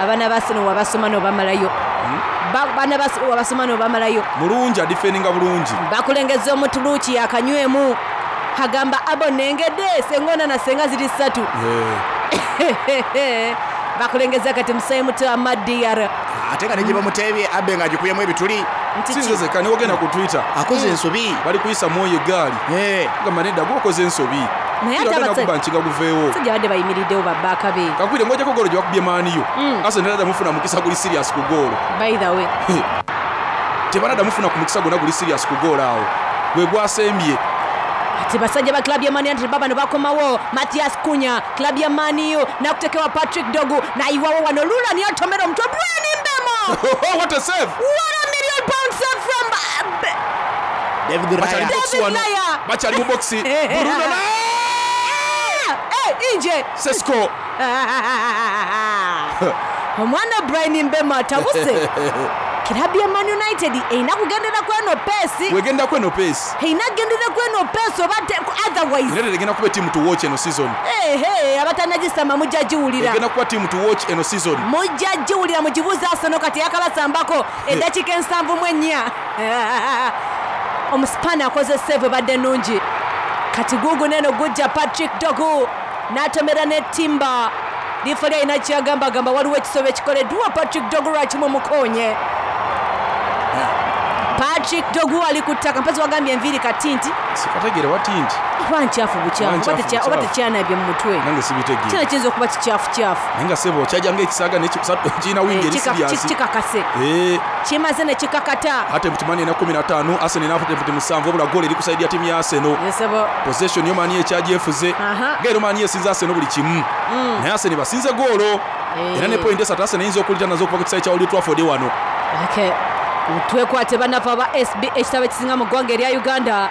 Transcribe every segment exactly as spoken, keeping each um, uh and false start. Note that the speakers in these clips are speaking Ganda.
abana basino wabasoma no bamalayo bana basino wabasoma no bamalayo mulungi adifendinga bulungi bakulengeza omutuluki akanywemu hagamba abonengede sengona na senga ziri ssatu yeah. bakulengeza kati musayi muto amadiyara ate kane gye bamutebye abbe nga agikuyemu ebituli sinzeze kane wogenda ku Twitter akoze ensobi bali kuyisa moyo egaali gamba nedda gwokoze ensobi naye atabatse nchiga guveewo sijja badde bayimiriddewo babbaka be kakwire ngoja ko golo gye bakubye maaniyo ase nedda mufuna mukisa guli serious ku golo by the way tebanada mufuna ku mukisa gona guli serious ku golo awo gwe gwasembye ati basajja ba club ya Man United baba no bakomawo Matthias Cunha club ya Man U na kutekewa Patrick Dogu na iwawo wano Lula ni atomero mtu Brian Mbemo what a save what a million pound save from uh, David Raya David Raya bacha ali mu boxi Bruno na eh inje Sesko omwana Brian Mbemo atabuse Club ya Man United eina kugendera kweno pesi wegenda kweno pesi eina gendera kweno pesi obate otherwise United egenda kuba team to watch eno season eh hey abatanajisama mujajiwulira egenda kuba team to watch eno season mujajiwulira mujibuza Arsenal kati yakabasambako edakika ensanvu mwenya omuspana akoze save badde nungi kati gugu neno gujja Patrick Dogu natomera ne Timba difali ina kyagamba gamba waliwo ekisobe kikoleddwa Patrick Dogu lwakimu mukonye Patrick Dogu ali kutaka mpazi wagambye enviri katinti sikategere watinti wanchafu buchafu obate obate kyana bye mutwe nange sibitegere kina kinzo kuba kichafu chafu nange sebo kyajanga ekisaga ne kina wingi eri serious kikakase eh kimaze ne kikakata ate mutimani na kumi na tano Arsenal nafuta muti musanvu obula goal eri kusaidia timu ya Arsenal yesebo possession yo mani ekyaje efuze ngero mani esinza Arsenal buli kimu naye Arsenal basinze goalo era ne point esatu Arsenal inzo okulita nazo kuba kisayi kya Old Trafford wano okay utwekwate banafa ba S B ekitabo kisinga mu ggwanga erya Uganda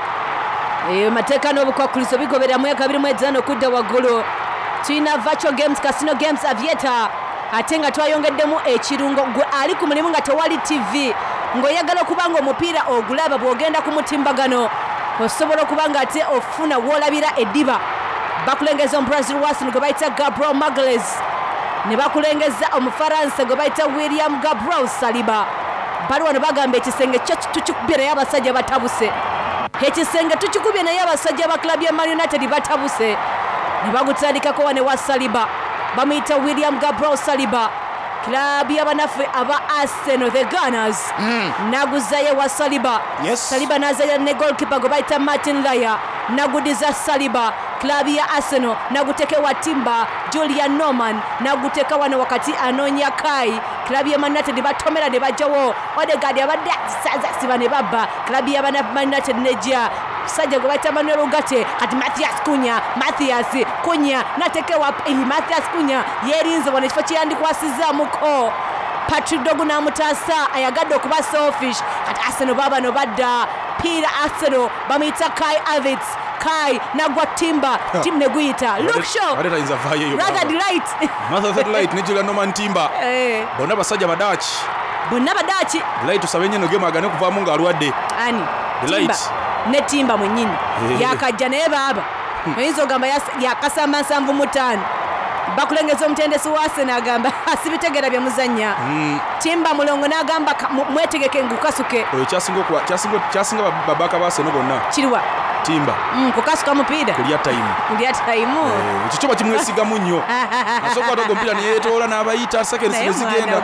e mateka n'obukwakulizo bigobera mu yakabiri mwezano kudda waggulu tuyina virtual games casino games aviator ate nga twayongeddemu ekirungo gwe ali ku mulimu nga tewali T V ng'oyagala okubanga omupiira ogulaba bw'ogenda ku mutimbagano osobola okubanga ate ofuna w'olabira eddiba bakulengeza omubrazil wasin gwe bayita Gabriel Magalhaes ne bakulengeza omufaransa gwe bayita William Gabriel Saliba bali wano bagamba ekisenge kyo tukikubye naye abasajja batabuse ekisenge tukikubye naye abasajja ba club ya Man United batabuse ne bagutandikako wane wa Saliba bamuyita William Gabriel Saliba club y'abanafe aba Arsenal the Gunners mm. naguzaye wa Saliba yes. Saliba nazaya ne goalkeeper gwe bayita Martin Laya nagudiza Saliba club ya Arsenal naguteke wa Timba Julian Norman naguteka wana wakati anonya Kai club ya Man United batomera ne bajawo Odegaard abadde saza sibane baba club ya Man United neja sajja gwe bayita Manuel Ugarte kati Matthias Cunha Matthias Cunha natekewa eh, Matthias Cunha yerinze wana kifo kyandikwasiza muko Patrick Dogu namutasa ayagadde okuba selfish kati Arsenal baba no badda pira Arsenal bamuyita Kai Havertz Kai nagwa Timba team neguyita look show rather is a vaye rather delight mother satellite ne Julian Norman Timba eh bona basajja badachi bonna badachi delight tusabenye no game agane kuvamu nga alwadde ani delight ne Timba mwenyini yakajja naye baba oyinza ogamba yakasamba nsanvu mutano bakulengeza omutendesi wa Arsenal agamba asibitegera bya muzanya mm. Timba mulongo n'agamba mwetegeke ngukasuke oyo kyasinga kwa kyasinga kyasinga babaka ba Arsenal bonna kiriwa Timba mm, kukasuka mupiira kulya time kulya time eh kicho bakimwesiga munyo asoka togo mpira ne yetola n'abayita seconds zigenda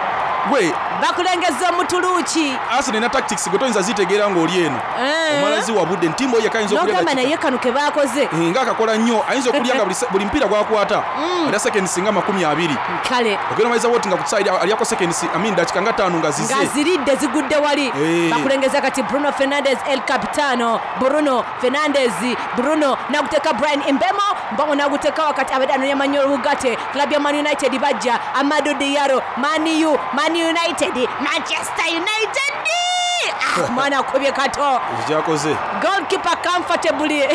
gwe bakulengeza omutuluki Arsenal na tactics gotonza zitegeera ng'oli eno omalazi wabudde ntimbo ye kayinza okulya nogamba naye kanuke bakoze nga akakola nnyo ayinza okulya nga buli mpira gwakwata era seconds nga makumi abiri kale ogenda maiza woti nga kutside aliyako seconds I mean dakika nga tano nga zize nga ziridde zigudde wali bakulengeza kati Bruno Fernandes El Capitano Bruno Fernandes Bruno naguteka Brian Mbemo mbongo naguteka wakati abadano ya Manuel Ugarte club ya Man United bajja Amadou Diallo Man U Man United Manchester United ah mwana akubye kato kyakoze goalkeeper comfortably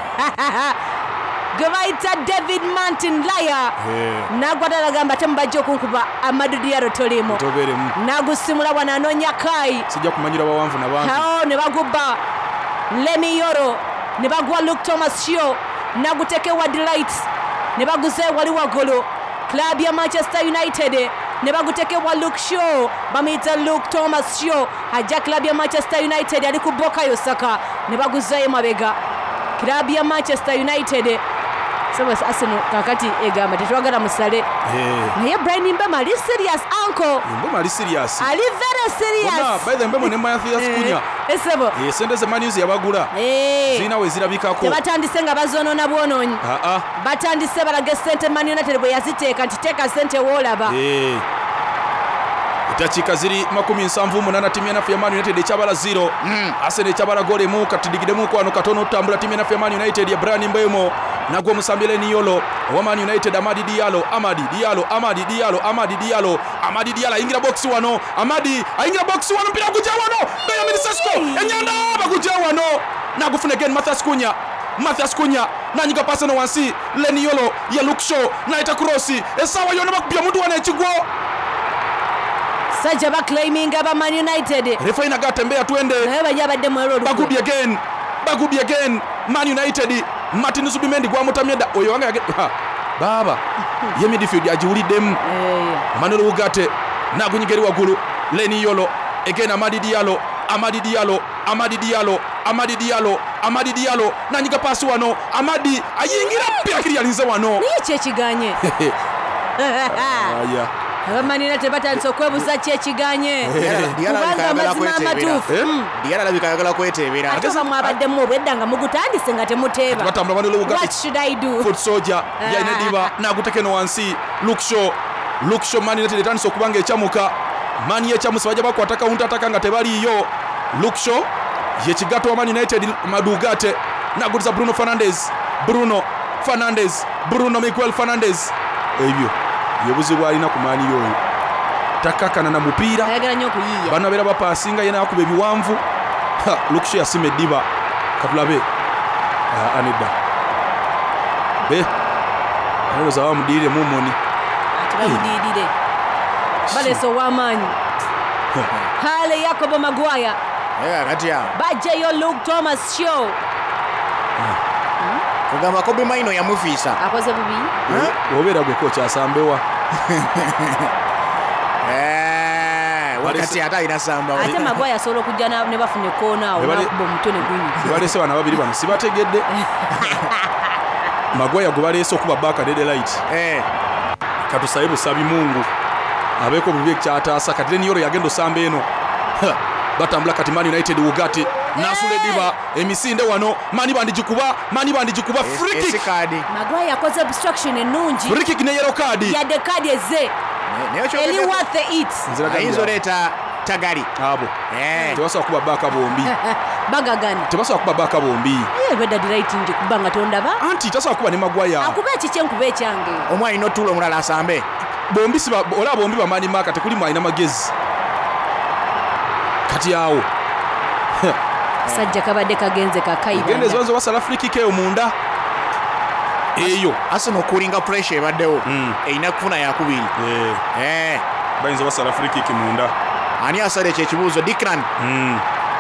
Gwaita David Martin Laya nagwada gamba tembajjo kunkuba Amadou Diallo tolimo nagusimula wana anonya Kai sijja kumanyira bawanvu na bantu hao ne bagubba Lemi Yoro ne bagwa Luke Thomas Shaw naguteke wa Delight ne baguze wali wagolo club ya Manchester United ne bagutekebwa Luke Shaw bamuyita Luke Thomas Shaw ajja club ya Manchester United ali ku Bukayo Saka ne baguzayo mabega club ya Manchester United saba Arsenal kakati egamba tetwagala musale naye Brian Mbema ali serious uncle Mbema ali serious ali very serious by the Mbema ne Mathias Kunya esebo yesende ze Manius yabagula zina we zirabikako batandise nga bazonona bwononyi a a batandise balage sente Man United bwe yaziteeka nti teeka sente wolaba eh Itachika ziri makumi nsanvu munana timu ya ya Man United ekyabala zero mm. Arsenal ekyabala gole mu katidigidemu kwano katono tambula timu ya Man United ya Brian Mbeumo nagwo musambile ni yolo wa Man United Amadi Diallo Amadi Diallo Amadi Diallo Amadi Diallo Amadi Diallo ingira box wano Amadi aingira box wano mpira kujja wano Benjamin Sesko enyanda bakujja wano nagufuna again Mathias Kunya Mathias Kunya nanyiga pasa no wansi Leni Yolo ya Luke Shaw na ita cross esawa yona bakubya muntu wana ekigwo Saja ba claiming aba Man United refa inagatembea twende naye bajabadde mu error bagubi again bagubi again Man United Martin Zubimendi gwa mutamyeda oyo wanga ha baba ye midfield ajiwulidemu eh Manuel Ugarte nagunyigeri wagulu Leni Yolo again Amadi Diallo Amadi Diallo Amadi Diallo Amadi Diallo Amadi Diallo nanyiga pasi wano Amadi ayingira pia kiri yalinze wano niye kyekiganye aya abamanina tebatandise okwebuza kyekiganye kubanga amazima amatuufu Diallo alabika ayagala kwetebera ate bamwabaddemu obwedda nga mugutandise nga temuteeba batambula Manuel Ugarte what should I do foot soldier yaine diba nagutekeno wansi Luke Shaw Luke Shaw Man United etandise okubanga ekyamuka mani ekyamusa bajja bakwata counter attack nga tebaliyo Luke Shaw yekigato wa Man United Madugate naguliza Bruno Fernandes Bruno Fernandes Bruno Miguel Fernandes ebyo yobuzibwa alina ku mani yoyo takakana na mupira ayagala nnyo okuyiiya bana bera bapasinga yena akuba ebiwanvu Luke Shaw yasime diba katulabe anida be ayo zawa mudire mumoni atibamudidire baleso wamaanyi Hale Yakobo Maguire ega kati ya bajeyo Luke Thomas Shaw kugamba Kobe Maino ya mufisa akoze bubi obera gwe kocha asambewa eh wakati hata inasamba ate Maguire asobola okujja ne bafune kona awo nakuba omutone gunyi balese bana babiri bano sibategedde Maguire gubalese okuba baka dede light eh katusaye busabi Mungu abeko bubi kyataasa kati Leni Yolo yagendo samba eno batambula kati Man United Ugarte nasule diba emisinde wano mani bandijikuba mani bandijikuba free kick Maguire yakoze obstruction enungi free kick ne yellow card ya de card eze eli worth it hizo leta tagali abo eh tebasa kuba baka bombi bagagana tebasa kuba baka bombi eh beda right ndi kubanga tondaba anti tasa kuba ne Maguire akuba ekiche nkube ekyange omwali no tulo mulala asambe bombi siba ola bombi ba mani maka tekuli mwaina magezi kati yawo sajja kabadde kagenze kakaiba gende zonzo wasala free kick eyo munda eyo Arsenal kulinga pressure ebaddewo eina kufuna yakubiri eh eh bayinza wasala free kick munda ani asale kye kibuuzo Declan mm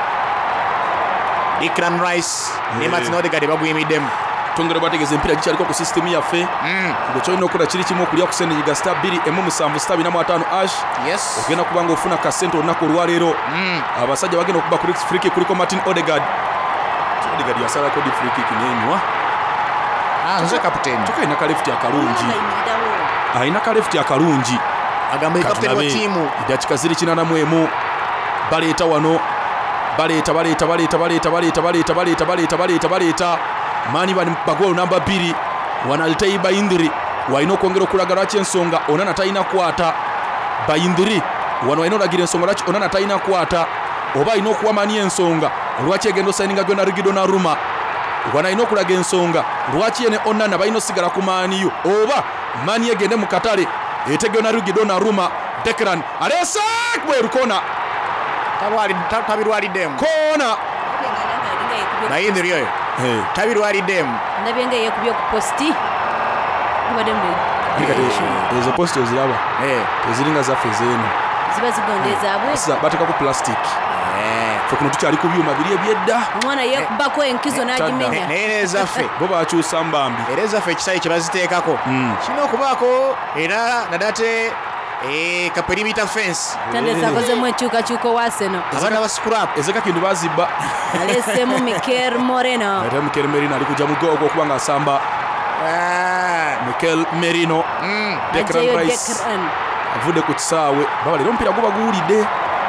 Declan Rice ne Martin Odegaard baguyimiddemu tongera bategeze empira gichaliko ku system yaffe ngo choino okula kiri kimu okulia kusende yiga star bbiri emu musanvu star bina mu ataano ash yes ogenda kubanga ofuna ka center onako olwalero abasajja bagenda okuba ku free kick kuliko Martin Odegaard Odegaard yasala ko di free kick nenywa ah nze captain tukaina ka left akalungi aina ka left akalungi agamba captain wa timu idachika ziri kinana mwemu baleta wano baleta baleta baleta baleta baleta baleta baleta baleta baleta baleta mani bani bagolo namba bbiri wanalitei Bayindiri waina okwongera okulaga lwaki ensonga onana talina kwata Bayindiri wano waina olagira ensonga lwaki onana talina kwata oba alina okuwa mani ensonga lwaki egenda osayininga gyo na Rigido na Ruma wana alina okulaga ensonga lwaki yene onana balina osigala ku maaniyo oba mani egende mu katale etegeo na Rigido na Ruma Declan alesa bwerukona tabirwaliddemu kona Bayindiri oyo hey tabirwaliddemu ndabyenga yekubye ku posti kubadembe ezo posti oziraba eh eziringa zaffe zeno ziba zigondeza abwe asa bateka ku plastic eh fo kuno tukyali ku byuma biri ebyedda omwana yekubako enkizo n'agimenya nene zaffe bo bakyusa mbambi era zaffe ekisayi kye baziteekako kino okubaako era nadate eh ka perimeter fence tandesa akozemu enkyukakyuko wa Arsenal abana ba scrap ezeka kintu bazibba alesemu Mikel Moreno ate Mikel Merino ali kuja mugogo okuba nga asamba Mikel Merino Declan Rice avudde ku kisaawe baba leero omupiira guba guwulidde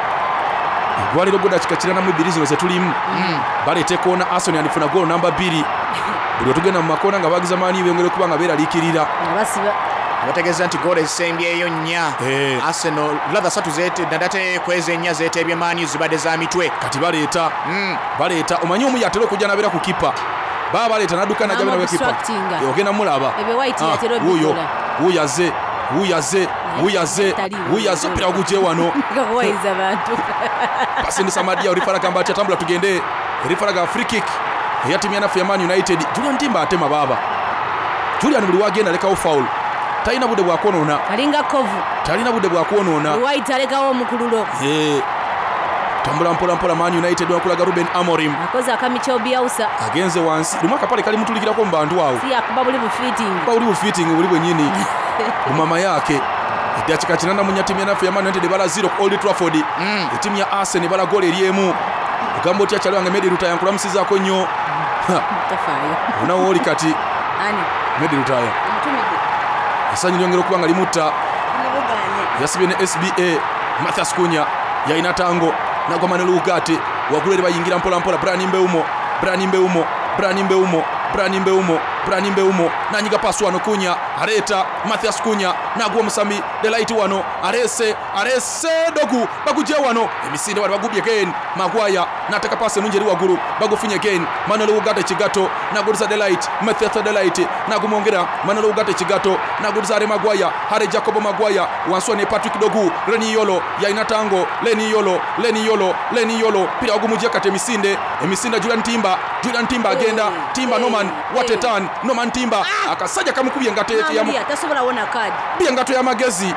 gwaliro goda kikakirana mu ibiri zino zetulimu baleete koona Arsenal yandifuna goal namba bbiri buli otugenda mu makoona nga bagiza maani beyongere kuba nga beeraliikirira abasiba bategeeza nti goal ezisembyeyo nnya Arsenal latha satu zeete nadate kweze nnya zeetebye maani zibadde za mitwe kati baleeta baleeta omanyi omu yatera okujja nabeera ku kipa baba baleeta nadduka najja beera wekipa ogenda mulaba wuuyo wuuyaze wuuyaze wuuyaze wuuyaze omupiira gugye wano gawayiza bantu pasindisa Madia orifara gamba ati atambula tugende orifara ga free kick eya timu ya nafu ya Man United Julian Timber atema baba Julian buli wagenda lekawo foul talina budde bwa kwonoona alinga kovu talina budde bwa kwonoona White alekawo omukululo eh tambula mpola mpola Man United wakulaga Ruben Amorim akoze akamicho byausa agenze wansi lumaka pale kali mutulikirako mu bantu awo si akuba buli bu fitting ba buli bu fitting buli bwenyini mama yake dakika kinana munya timu ya nafu ya Man United bala zero ku Old Trafford timu ya Arsenal bala goal eriemu ogambo tya kyalo nga Medi Rutaya nkula musizaako nnyo tafayo unawo oli kati ani Medi Rutaya mtumide esanyu lyongera okuba nga limutta nibuganye yasibye ne S B A Mathias Kunya yaina tango nagwa Manuel Ugarte wagulere bayingira mpola mpola Brani Mbeumo Brani Mbeumo Brani Mbeumo Brani Mbeumo Brani Mbeumo nanyiga pasu wano Kunya areta Mathias Kunya nagwa Musami Delight wano arese arese dogu baguje wano emisinde bali bagubye again Magwaya nataka pase nunjeri waguru bagufunye again Manuel Ugarte Kigato naguriza Delight Mathias Delight nagumongera Manuel Ugarte Kigato naguriza Are Magwaya Hare Jacob Magwaya wansone Patrick Dogu Reni Yolo yaina tango Leni Yolo Leni Yolo Leni Yolo pira ogumujia kate emisinde emisinde Julian Timber Julian Timber agenda Timber Norman what a turn Norman Timber akasajja kamukubye ngate ya ya tasobola wona card bye ngato ya magezi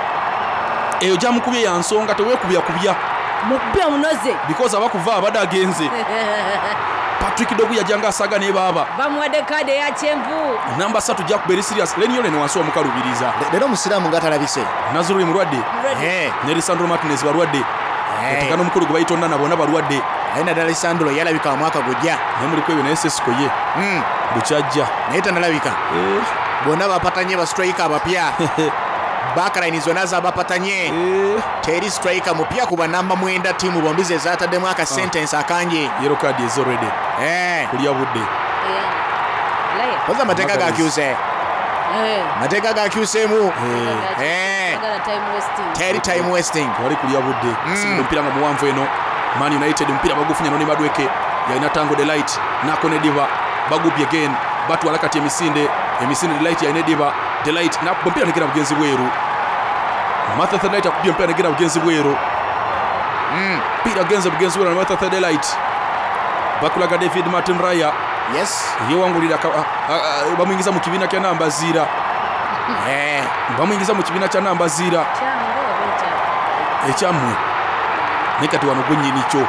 eyo jamukubye ya nsonga tewekubya kubya mubya munoze because abakuva abada agenze Patrick Dogu yajanga asaga ne baba bamwade card ya chenvu namba three Jack very serious Leni Yolo ne wanso omukalubiriza lero musiramu ngatalabise Nazuri mulwadde eh ne Lisandro Martinez balwadde tekano mukulu gwe bayitonna nabona balwadde aina dala Lisandro yalabika mwaka gujja ne muri kwebyo ne Sesco ye mm buchajja naita nalabika eh bona bapatanye ba striker abapya Backline zona za bapatanye eh teri striker mupya kuba namba mwenda timu bombize zatadde mwaka sentence akanje yellow card is already eh kulia budde eh laye kwanza mateka ga accuse eh mateka ga accuse mu eh eh agala time wasting teri time wasting wali kulia budde sindo mpira nga muwanvu eno Man United mpira bagufunya noni Madweke yaina tango Delight nako ne Diva bagubye again batu alakati emisinde emisinde Delight yaina Diva Delight na mpira negera bugenzi bweru Mathias Delight akubye mpira negera bugenzi bweru mm mpira genze bugenzi bweru na Mathias Delight bakulaga David Martin Raya yes ye wangulira bamwingiza mu kibina kya namba zira eh bamwingiza mu kibina kya namba zira chango becha ekyamwe nekati wano gwenyini kyo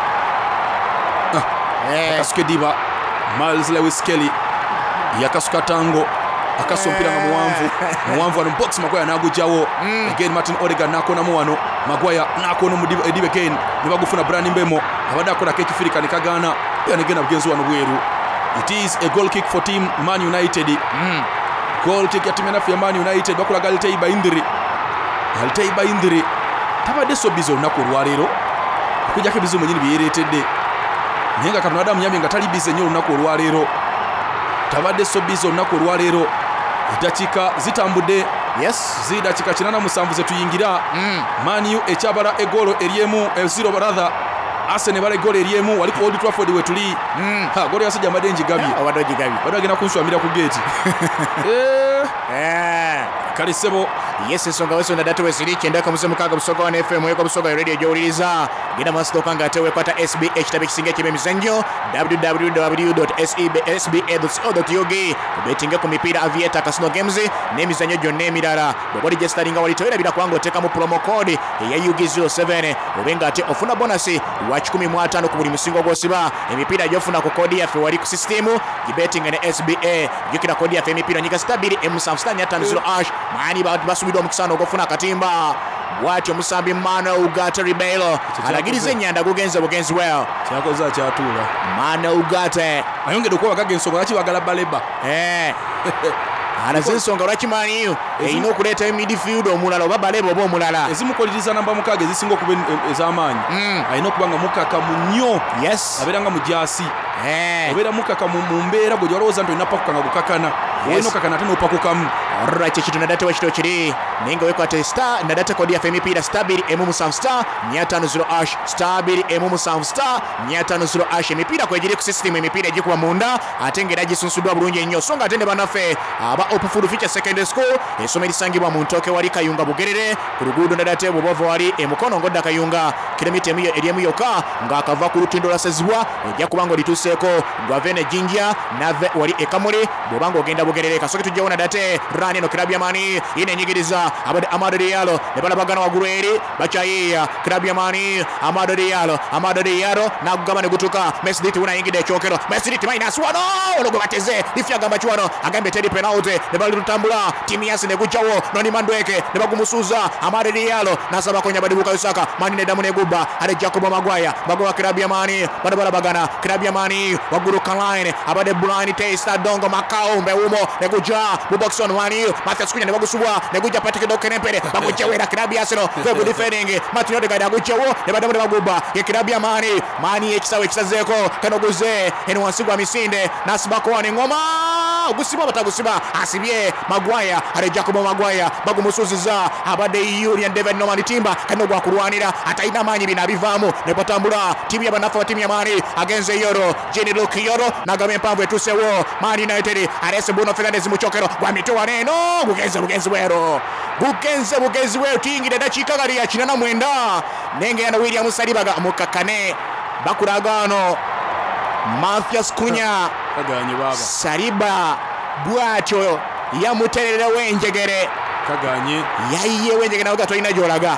eh akasuke Diva Miles Lewis Kelly yakasuka tango akasompira nga muwanvu muwanvu wano box Magwaya nagujawo again Martin Odegaard nakona mu wano Magwaya nakona mu Edibe again nibagufuna Brani Mbemo abadde akola keki firika ne kagana pia negenda bugenzi wano bweru it is a goal kick for team Man United mm goal kick ya timu ya nafu ya Man United bakulaga Altaiba Indiri Altaiba Indiri tabadde so bizo olunaku olwaleero okujjako ebizibu mwenyini byeyereetedde naye nga Katonda Adamu nyambye nga tali bize nnyo olunaku olwaleero tabadde so bizo olunaku olwaleero eddakiika zitambudde yes zidakiika kinana musanvu ze tuyingira mm Man U ekyabala egolo eriemu zero brother Arsenal bala egolo eriemu wali ku Old Trafford we tuli mm ha golo yasajja madenji gabi awadoji gabi bado agenda kunswamira ku gate eh eh kalisebo yes ensonga weso ndadatu wesiri kyenda kamuze mukaga busoga wa F M yeko busoga ya radio gyowuliriza genda masto kanga tewe kwata S B H tabe kisinga kibe mizanyo w w w dot s b a dot co dot u g betinga ku mipira Aviator Casino Games n'emizanyo gyonna emirala bwe registeringa wali toyera bila kwango teka mu promo code ya U G zero seven obenga ate ofuna bonus wa kikumi mu ataano ku buli musingo gwosiba emipira gyofuna ku kodi yaffe wali ku system gibetinga ne S B A jukira kodi yaffe emipira nyika stabili M seven seven zero ash mani ba basubidwa mu kisano ogofuna akatimba bwatyo musambi Manuel Ugarte Ribeiro alagiriza ennyanda gugenze bugenzi well kyakoze akyatuula Manuel Ugarte ayongedde okwebagaga ensonga lwaki bagala baleba eh alaze ensonga lwaki Mani erina okuleeta midfield omulala oba baleba oba omulala ezimukoliriza namba mukaaga ezisinga okuba ez'amaanyi alina okuba nga mukakamu nnyo yes abeera nga mujaasi eh obeera mukaka mu mbeera gwe gyalowooza nti olina pakuka nga gukakana olina okakana ate n'opakukamu alright ekitu nadate wekito kiri naye nga wekwate star nadate kodi yaffe emipiira star bbiri emu musanvu star mia tano zero ash star bbiri emu musanvu star mia tano zero ash emipiira kwegiri ku system emipiira egikuba munda ate ng'era gisunsuddwa bulungi ennyo so nga ate ne bannaffe aba Open Future Secondary School essomo erisangibwa mu Ntooke wali Kayunga Bugerere ku luguudo nadate bw'obava wali emukono ng'odda Kayunga kilomita eri emu yokka ng'akava ku lutindo lwasazibwa ojja kuba ng'olituuseeko gwave ne Jinja nave wali ekamuli bw'oba ng'ogenda Bugerere kasoke tujjawo nadate rani eno Kirabya Mani ine enyigiriza abadde Amado Diallo ne balabagana waggulu eri bakyayiiya Kirabya Mani Amado Diallo Amado Diallo n'agugaba ne gutuka Mesdit unayingidde ekyokero Mesdit minus wano olwo bateze lifi agamba kiwano agambe teri penalty ne bali lutambula timu yasi ne gujawo noni Mandweke ne bagumusuuza Amado Diallo nasaba konya badibuka Yusaka Mani ne damu ne gubba ale Jacob Magwaya bagwa Kirabya Mani bado balabagana Kirabya Mani waggulu Kaline abadde Brian Taster Dongo Makao mbewumo ne guja mu box on Mani Mathias Kunya ne bagusubwa ne guja Patrick Dokenempere bagujawera Kirabya sino fe good defending Martin Odegaard agujawo ne badamu ne bagubba ye Kirabya Mani Mani ekisawe kisazeeko kano guze eno wansi gwa misinde nasibako wane ngoma ogusiba batagusiba asibye Magwaya ale Jacob Magwaya bagumusuuziza abadde Union David Norman Timba kano gwa kulwanira atayina maanyi bina bivaamu ne batambula timu y'abanafu wa timu ya Mani agenze Yoro Jenny Luke Yoro nagame empanvu etusewo Mani United alese Bruno Fernandes muchokero gwa mitowa neno bugenze bugenzi bwero bugenze bugenzi bwero tingide dakiika gali ya kinana mwenda nenge yana William Salibaga mukakane bakulagano Mathias Kunya kaganye baba Saliba bwatyo yamuterera wenjegere kaganye yayiye wenjegere nawe gatoyina gyolaga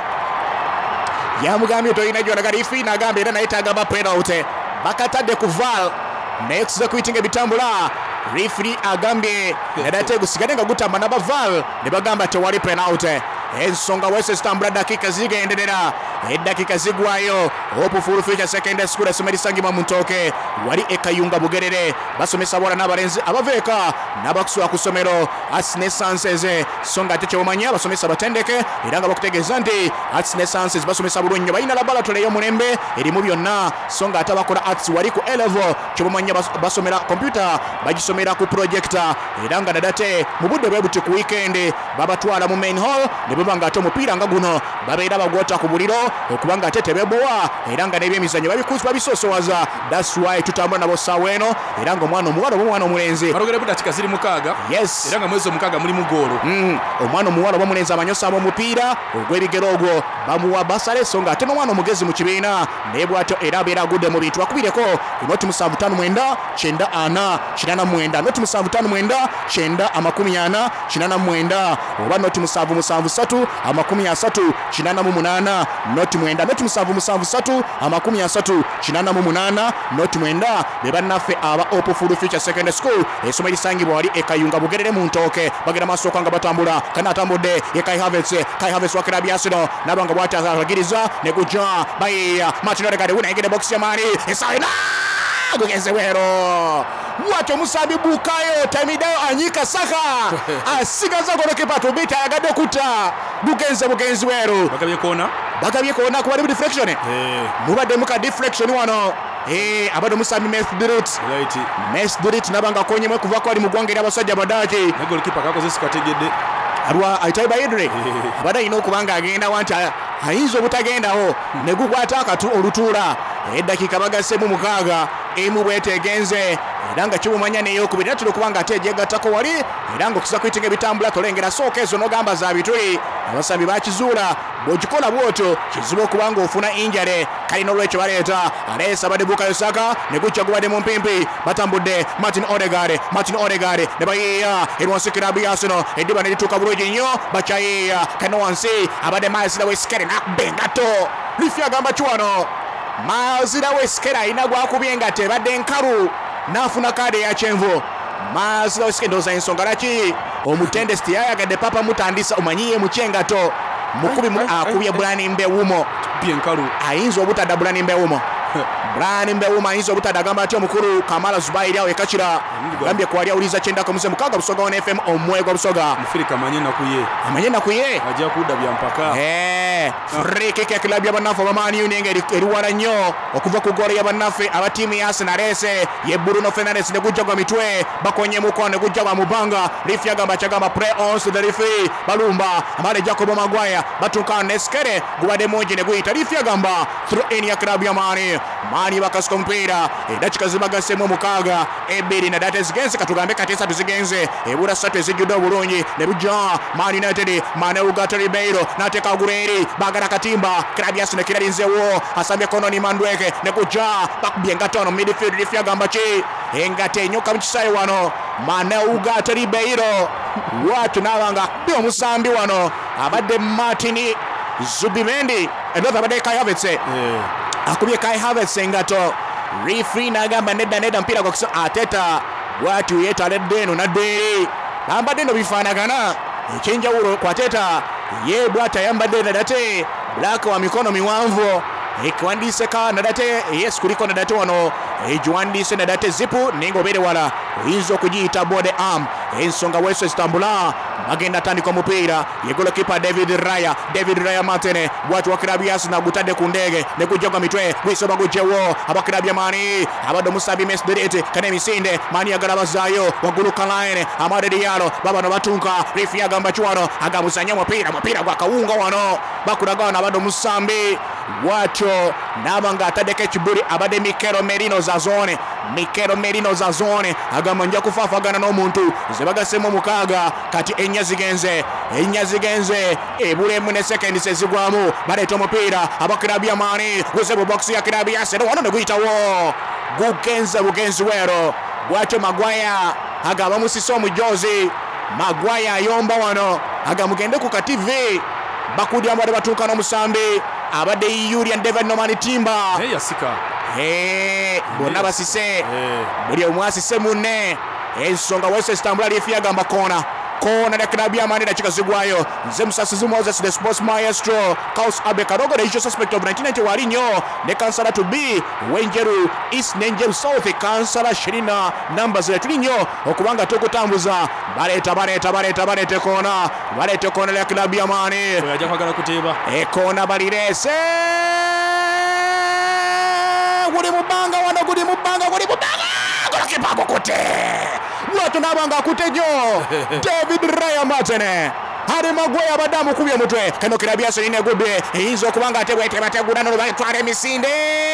yamugambye toyina gyolaga lifi nagambye era naye tagaba penalty bakatadde ku V A R naye kusiza kuyitinga ebitambula referee agambye nadate gusigade nga gutamba naba V A R ne bagamba tewali penalty ensonga wese zitambula dakika zigenderera edakika zigwayo Open Future Secondary School essomo erisangibwa mu Ntooke wali ekayunga Bugerere basomesa bwala n'abalenzi abaveeka n'abakusula ku ssomero arts ne sciences so nga ate kyewomanya basomesa batendeke era nga bakutegeeza nti arts ne sciences basomesa bulungi balina laboratory ey'omulembe erimu byonna so nga ate abakola arts wali ku A level kyewomanya basomera computer bagisomera ku projector era nga nadate mu budde bwe buti ku weekend babatwala mu main hall ne baba nga ate omupiira nga guno babeera bagwota ku buliro okubanga ate tebebowa era nga n'ebyemizannyo babikuusi babisoosowaza that's why tutambula nabo ssaawa eno era nga omwana omuwala oba omwana omulenzi balogere budakika ziri mukaaga yes era nga mwezi omukaaga mulimu goolo mm. omwana omuwala oba omulenzi amanyosaamu omupiira ogw'ebigero ogwo bamuwa basale so nga ate n'omwana omugezi mu kibiina naye bw'atyo era abeera agudde mu bintu bakubireko ku noti musanvu ttaano mwenda kyenda ana kinana mwenda noti musanvu ttaano mwenda kyenda amakumi ana kinana mwenda oba noti musanvu musanvu ssatu amakumi asatu kinana mu munaana noti mwenda noti musanvu musanvu ssatu amakumi asatu kinana mu munaana noti mwenda be bannaffe aba Open Future Secondary School essomo erisangibwa wali ekayunga Bugerere mu Ntooke bagenda maaso nga batambula kana atambudde ye Kai Havertz Kai Havertz wa Kirabya sino nabanga bw'ati agiriza ne guja bayiya Martin Odegaard wunayingidde box ya Mani esaina gugenze wero bwatyo musambi Bukayo Tamidayo anyika saka asigaza golokipa tubita yagadde kutta gugenze bugenzi wero bagabye kona bagabye kona kuba libu deflection eh mubadde muka deflection wano eh abadde musambi Mesdrit right Mesdrit nabanga konyemwe kuva ko ali mugwangera abasajja badaki ne golokipa kakoze sikategedde alwa Aitaiba Idre abada ino kubanga agenda wanti ayinza obutagendawo ne gukwata akatu olutuula eddakika bagasemu mukaaga emu bwetegenze era nga kibumanya neyokubiri era tuli kubanga ate ejegattako wali era nga okusa kuyitinga ebitambula tolengera sooka ezo n'ogamba za bituli abasambi bakizuula bw'okikola bw'otyo kizibu okuba nga ofuna injale kalina olwekyo baleeta aleesa badde Bukayo Saka ne gujja gubadde mu mpimpi batambudde Martin Odegaard Martin Odegaard ne bayiiya erwansi Kirabya sino eddiba ne lituuka bulungi nnyo bakyayiiya kano wansi abadde Miles Lewis-Skelly n'akuba engatto lifi agamba kiwano Miles Lewis-Skelly alina gwakubye engatto ebadde nkalu n'afuna kaadi eya kyenvu Miles Lewis-Skelly ndowooza ensonga laki omutendesi teyayagadde papa mutandisa omanyiye mu kyengato mukubi akubye Brian Mbeumo bien kalu ayinza obutadda Brian Mbeumo Brian Mbeumo ayinza obutadda agamba ati omukulu Kamala Zubairi awe kachira gambye kwali awuliza kyenda komuze mukaga Busoga on F M omwego Busoga Afrika manyena kuye amanyena kuye ajja kudda bya mpaka eh free kick ya klabu ya banafu bamani union eriwala nnyo okuva ku gole ya banafe aba timu ya Arsenal ese ye Bruno Fernandes ne gujja kwa mitwe bakonye muko ne gujja kwa mubanga rifi agamba chagamba play on to the referee balumba amale Jacob Maguire batuka neskere gubade monji ne guita rifi agamba throw in ya klabu ya Mani Mani bakasuka mpira edakika zibagasemu mukaga ebiri na data zigenze katugambe katesa tuzigenze ebura satu ezijudo bulungi ne bujja Man United Mane Ugarte Ribeiro nateka gureri bagara katimba klabu ya Arsenal kiralinzewo asambye kononi Mandweke ne kujja bakubyenga tono midfield rifi agamba chi engate nyoka mchisaye wano Mane Ugarte Ribeiro watu nabanga bio musambi wano abadde Martini Zubimendi another abadde Kai Havertz yeah. akubye Kai Havertz engato referee nagamba nedda nedda mpira kwa kiso Ateta watu yeta leddeno na deri ambadde no bifanagana ekyenjawulo kwa Ateta ye bwata yambadde nadate black wa mikono miwanvu ekwandise ka nadate yes kuliko nadate wano ejuandise nadate zipu ningobere wala oyinza okugiyita bode arm ensonga weso Istanbula magenda tandika mupira ye goalkeeper David Raya David Raya Martine watu wa klabu ya Arsenal gutadde ku ndege ne kujoga mitwe wisoba gujewo abaklabu ya Mani abado musabi mesderete kane misinde Mani agalabazayo wagulu kalaine Amade Diallo baba no batunka rifi agamba chwano agabusanya mupira mupira gwa kawunga wano bakuragana abado musambi wacho nabanga atadeke kiburi abade Mikelo Merino za zone Mikelo Merino za zone agamba nja kufafagana n'omuntu zebagasemo mukaga kati enyazigenze enyazigenze ebule mune second sezigwamu baleto mupira abaklabu ya Mani gusebo box ya klabu ya Arsenal wano neguyitawo gugenza bugenzi wero wacho Maguire agaba musiso mujozi Maguire ayomba wano agamugende ku T V bakudi ambade batuka no musambi abade Julian David Nomani Timba hey yasika eh bona basise hey. Buli omwasise munne ensonga wese Istanbul alifi agamba kona kona na klabu ya Mani dakika zigwayo nze musasizi Moses the sports maestro Kaus Abe Karogo the usual suspect of nineteen ninety walinyo ne kansala to be Wenjeru East Nenjeru South kansala Shirina numbers ya tulinyo okubanga tokutambuza baleta baleta baleta baleta kona baleta kona ya klabu ya Mani yaja kwagala kuteba e kona balirese guli mubanga wano guli mubanga guli mubanga guli kipago kote watu nabanga kutejo David Raya Martine Harry Maguire abadamu kubye mutwe kano klabu ya Arsenal negube inzo kubanga atebwe tebategura no batware misinde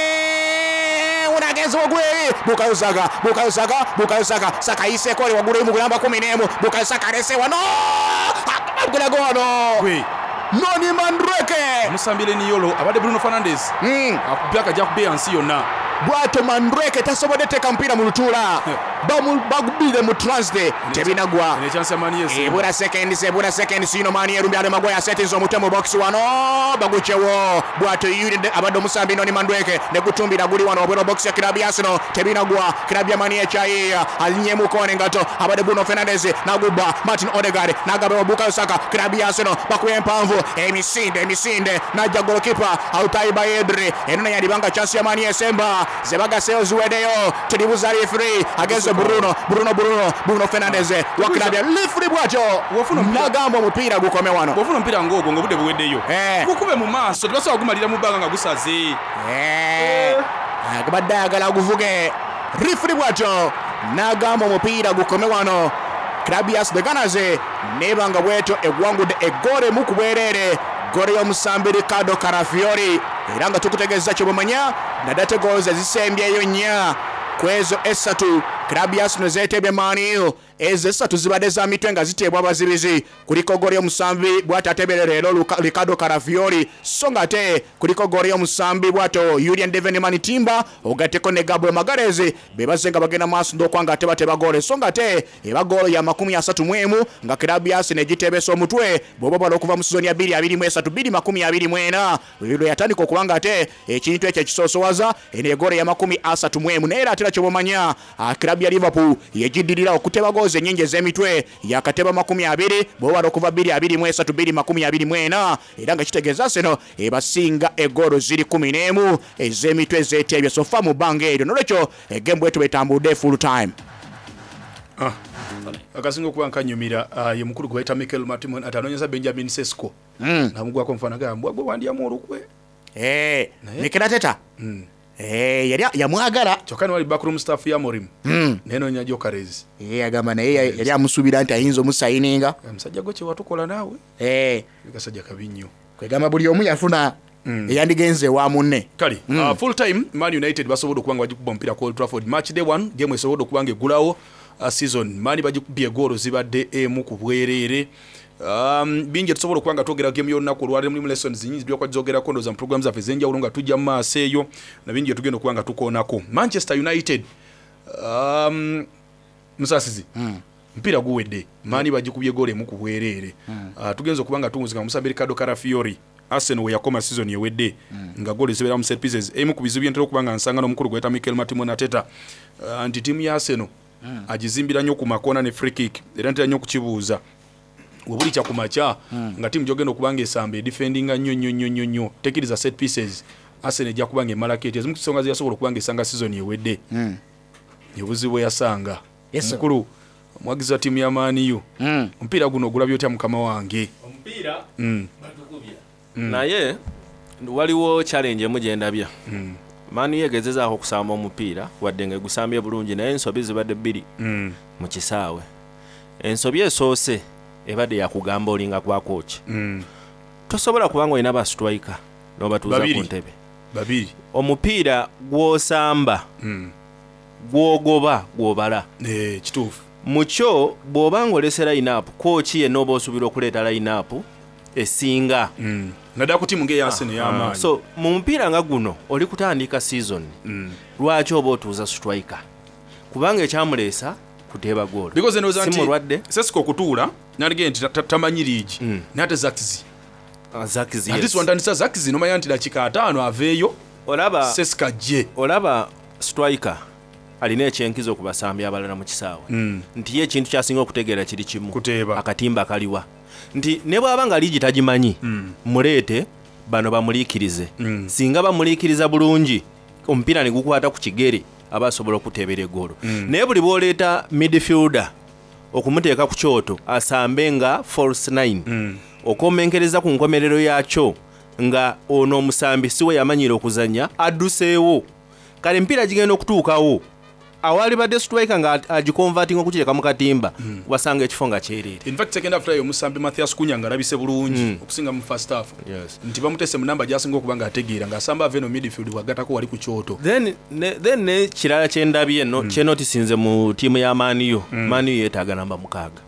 unagezo gwe Bukayo Saka Bukayo Saka Bukayo Saka Saka ise kole wagure mu gamba kumi nemu Bukayo Saka rese wano akula gono gwe Noni Mandweke musambile ni yolo abade Bruno Fernandes mm akupyaka jakube ansi yonna bwato Mandweke tasobode teka mpira mu lutula bamu bagubide mu transde tebinagwa ne chance ya Mani yes ebura second sebura second sino Mani erumbi ale Maguire settings omutemo box wano baguchewo bwato yuri abado musambi Noni Mandweke ne kutumbira guli wano obwero box ya klabu ya Arsenal tebinagwa klabu ya Mani echaya alinyemu kone ngato abade Bruno Fernandes naguba Martin Odegaard nagabe Bukayo Saka klabu ya Arsenal bakwempamvu emisinde emisinde naja goalkeeper Altaiba Edri enona yadibanga chance ya Mani esemba zebaga sales wedeyo tudibuza referee against Bruno Bruno Bruno Bruno Fernandes waklabya referee bwacho wafuna nagambo mupira gukome wano wafuna mpira ngogo ngobude buwedeyo eh gukube mu maaso tibasa gumalira mu banga ngagusaze eh agabadda agala guvuge referee bwacho nagambo mupira gukome wano klabu ya the Gunners nebanga bweto egwangude egore mu kubwerere gore yo musambi Ricardo Carafiori iranga tukutegeza chobomanya na data goals zisembye yo nya kwezo esatu klabu ya Arsenal zetebye Mani ezesatu zibadeza mitwenga zitebwa abazibizi kuliko gore yo musambi bwata tebelere lero Ricardo Carafiori songa te kuliko gore yo musambi bwato Julian David Nomani Timba ogateko ne Gabriel Magalhaes bebazenga bagena maso ndo kwanga teba teba gore songa te eba golo ya makumi asatu mwemu nga klabu ya Arsenal gitebeso mutwe bobo balo kuva mu season ya mbili abiri mu esatu mbili makumi abiri mwena lero yatandika okubanga te ekintu ekyo kisosowaza ene gore ya makumi asatu mwemu nera atira chobomanya klabu ya Liverpool yejidirira okuteba goals emboozi ennyingi ez'emitwe yakateba makumi abiri bwewala okuva bbiri abiri mu esatu bbiri makumi abiri mu ena era nga kitegeeza Arsenal ebasinga egoolo ziri kumi n'emu ez'emitwe ezeeteebye sofa mu bbanga eryo nolwekyo egemu bwetu betambudde full time. Ah, akasinga okuba nkanyumira uh, ye mukulu gwaita Mikel Martimon atanonyeza Benjamin Sesko mm. namugwako mfana gamba gwe wandiyamu olukwe eh Mikel Arteta mm. eh yali yamwagala kyokka wali backroom staff ya Morim mm. nenonya Jokerez eh agamba naye yali amusuubira nti ayinza omusayininga omusajja gwe kye watukola naawe eh kasajja kabi nnyo kwegamba buli omu yafuna mm. eyandigenze wa munne kali mm. uh, full time Man United basobola okubanga bagikuba omupiira ku Old Trafford match day one game esobola okubanga egulawo uh, season mani bagikubye egoolo zibadde emu ku bwereere um, bingi tusobola okubanga twogera game y'olunaku olwaliro mulimu lessons nyingi byokwazogerako ndowooza mu program zaffe ez'enjawulo nga tujja mu maaso eyo na bingi tugenda okubanga tukoonako. Manchester United um, musasizi mm. mpira guwedde mani bagikubye egoolo emu ku bwereere mm. uh, tugenza okubanga tuwunzika musambi Ricardo Carafiori Arsenal we yakoma season yewedde mm. nga goal zibeera mu set pieces emu ku bizibu byentera okubanga nsanga n'omukulu gweta Mikel Martimon Arteta uh, anti timu ya Arsenal mm. agizimbira nnyo ku makona ne free kick era ntera nnyo kukibuuza webuli kya kumacha mm. nga timu gyogenda okubanga esambe defendinga nnyo nnyo nnyo nnyo nnyo tekiriza set pieces Arsenal ejja kubanga emalaketi ezimu kisonga ziyasobola okubanga esanga season yewedde mm. yebuzibu yasanga yes, mukulu mwagiza timu ya Man U mm. mpira guno ogulabye otya mukama wange omupiira mm. batukubya mm. naye waliwo challenge emujendabya mm. Man U yegezezaako okusamba omupiira wadde nga egusambye bulungi naye ensobi zibadde bbiri mm. mu kisaawe. Ensobi esoose ebadde yakugamba olinga kwa coach mm. tosobola kubanga olina ba striker n'obatuuza ku ntebe babiri omupiira gw'osamba mm. gwogoba gwobala eh kituufu mucho bw'obanga olese line-up coach ye n'oba osuubira okuleeta line-up esinga mm. nadda ku timu ng'eya Arsenal y'amaanyi so mu mupiira nga guno oli kutandika season mm. lwaki oba otuuza striker kubanga ekyamuleesa kuteeba goal because no zanti simulwadde Sesko kutuula nalige nti tamanyi liigi mm. nate Zakizi uh, Zakizi yes. Ati swandandisa Zakizi nomanya nti dakika ataano aveeyo olaba Seska je olaba striker alina ekyenkizo ku basambi abalala mu kisaawe mm. nti ye ekintu kyasinga okutegeera kiri kimu kuteeba akatimba kaliwa nti ne bw'aba nga liigi tagimanyi mm. muleete bano bamuliikirize mm. singa bamuliikiriza bulungi omupiira ne gukwata ku kigere aba asobola okuteebera egoolo mm. naye buli bw'oleeta midfielder okumuteeka ku kyoto asambe nga false nine mm. okomenkereza ku nkomerero yakyo nga ono omusambi siwe yamanyira okuzanya adduseewo kale mpira gigenda okutuukawo awali badde striker nga agiconverting okukireka mu katimba mm. wasanga ekifo nga kyerere. In fact second half yo musambi Mathias Kunya nga alabise bulungi mm. okusinga mu first half yes. nti bamutese mu namba gyasinga okubanga ategeera nga asamba aveno midfield wagatako wali ku kyoto then ne, then ne kirala kyendabye no mm. kyenotisinze mu timu ya Man U mm. Man U yeetaaga namba mukaaga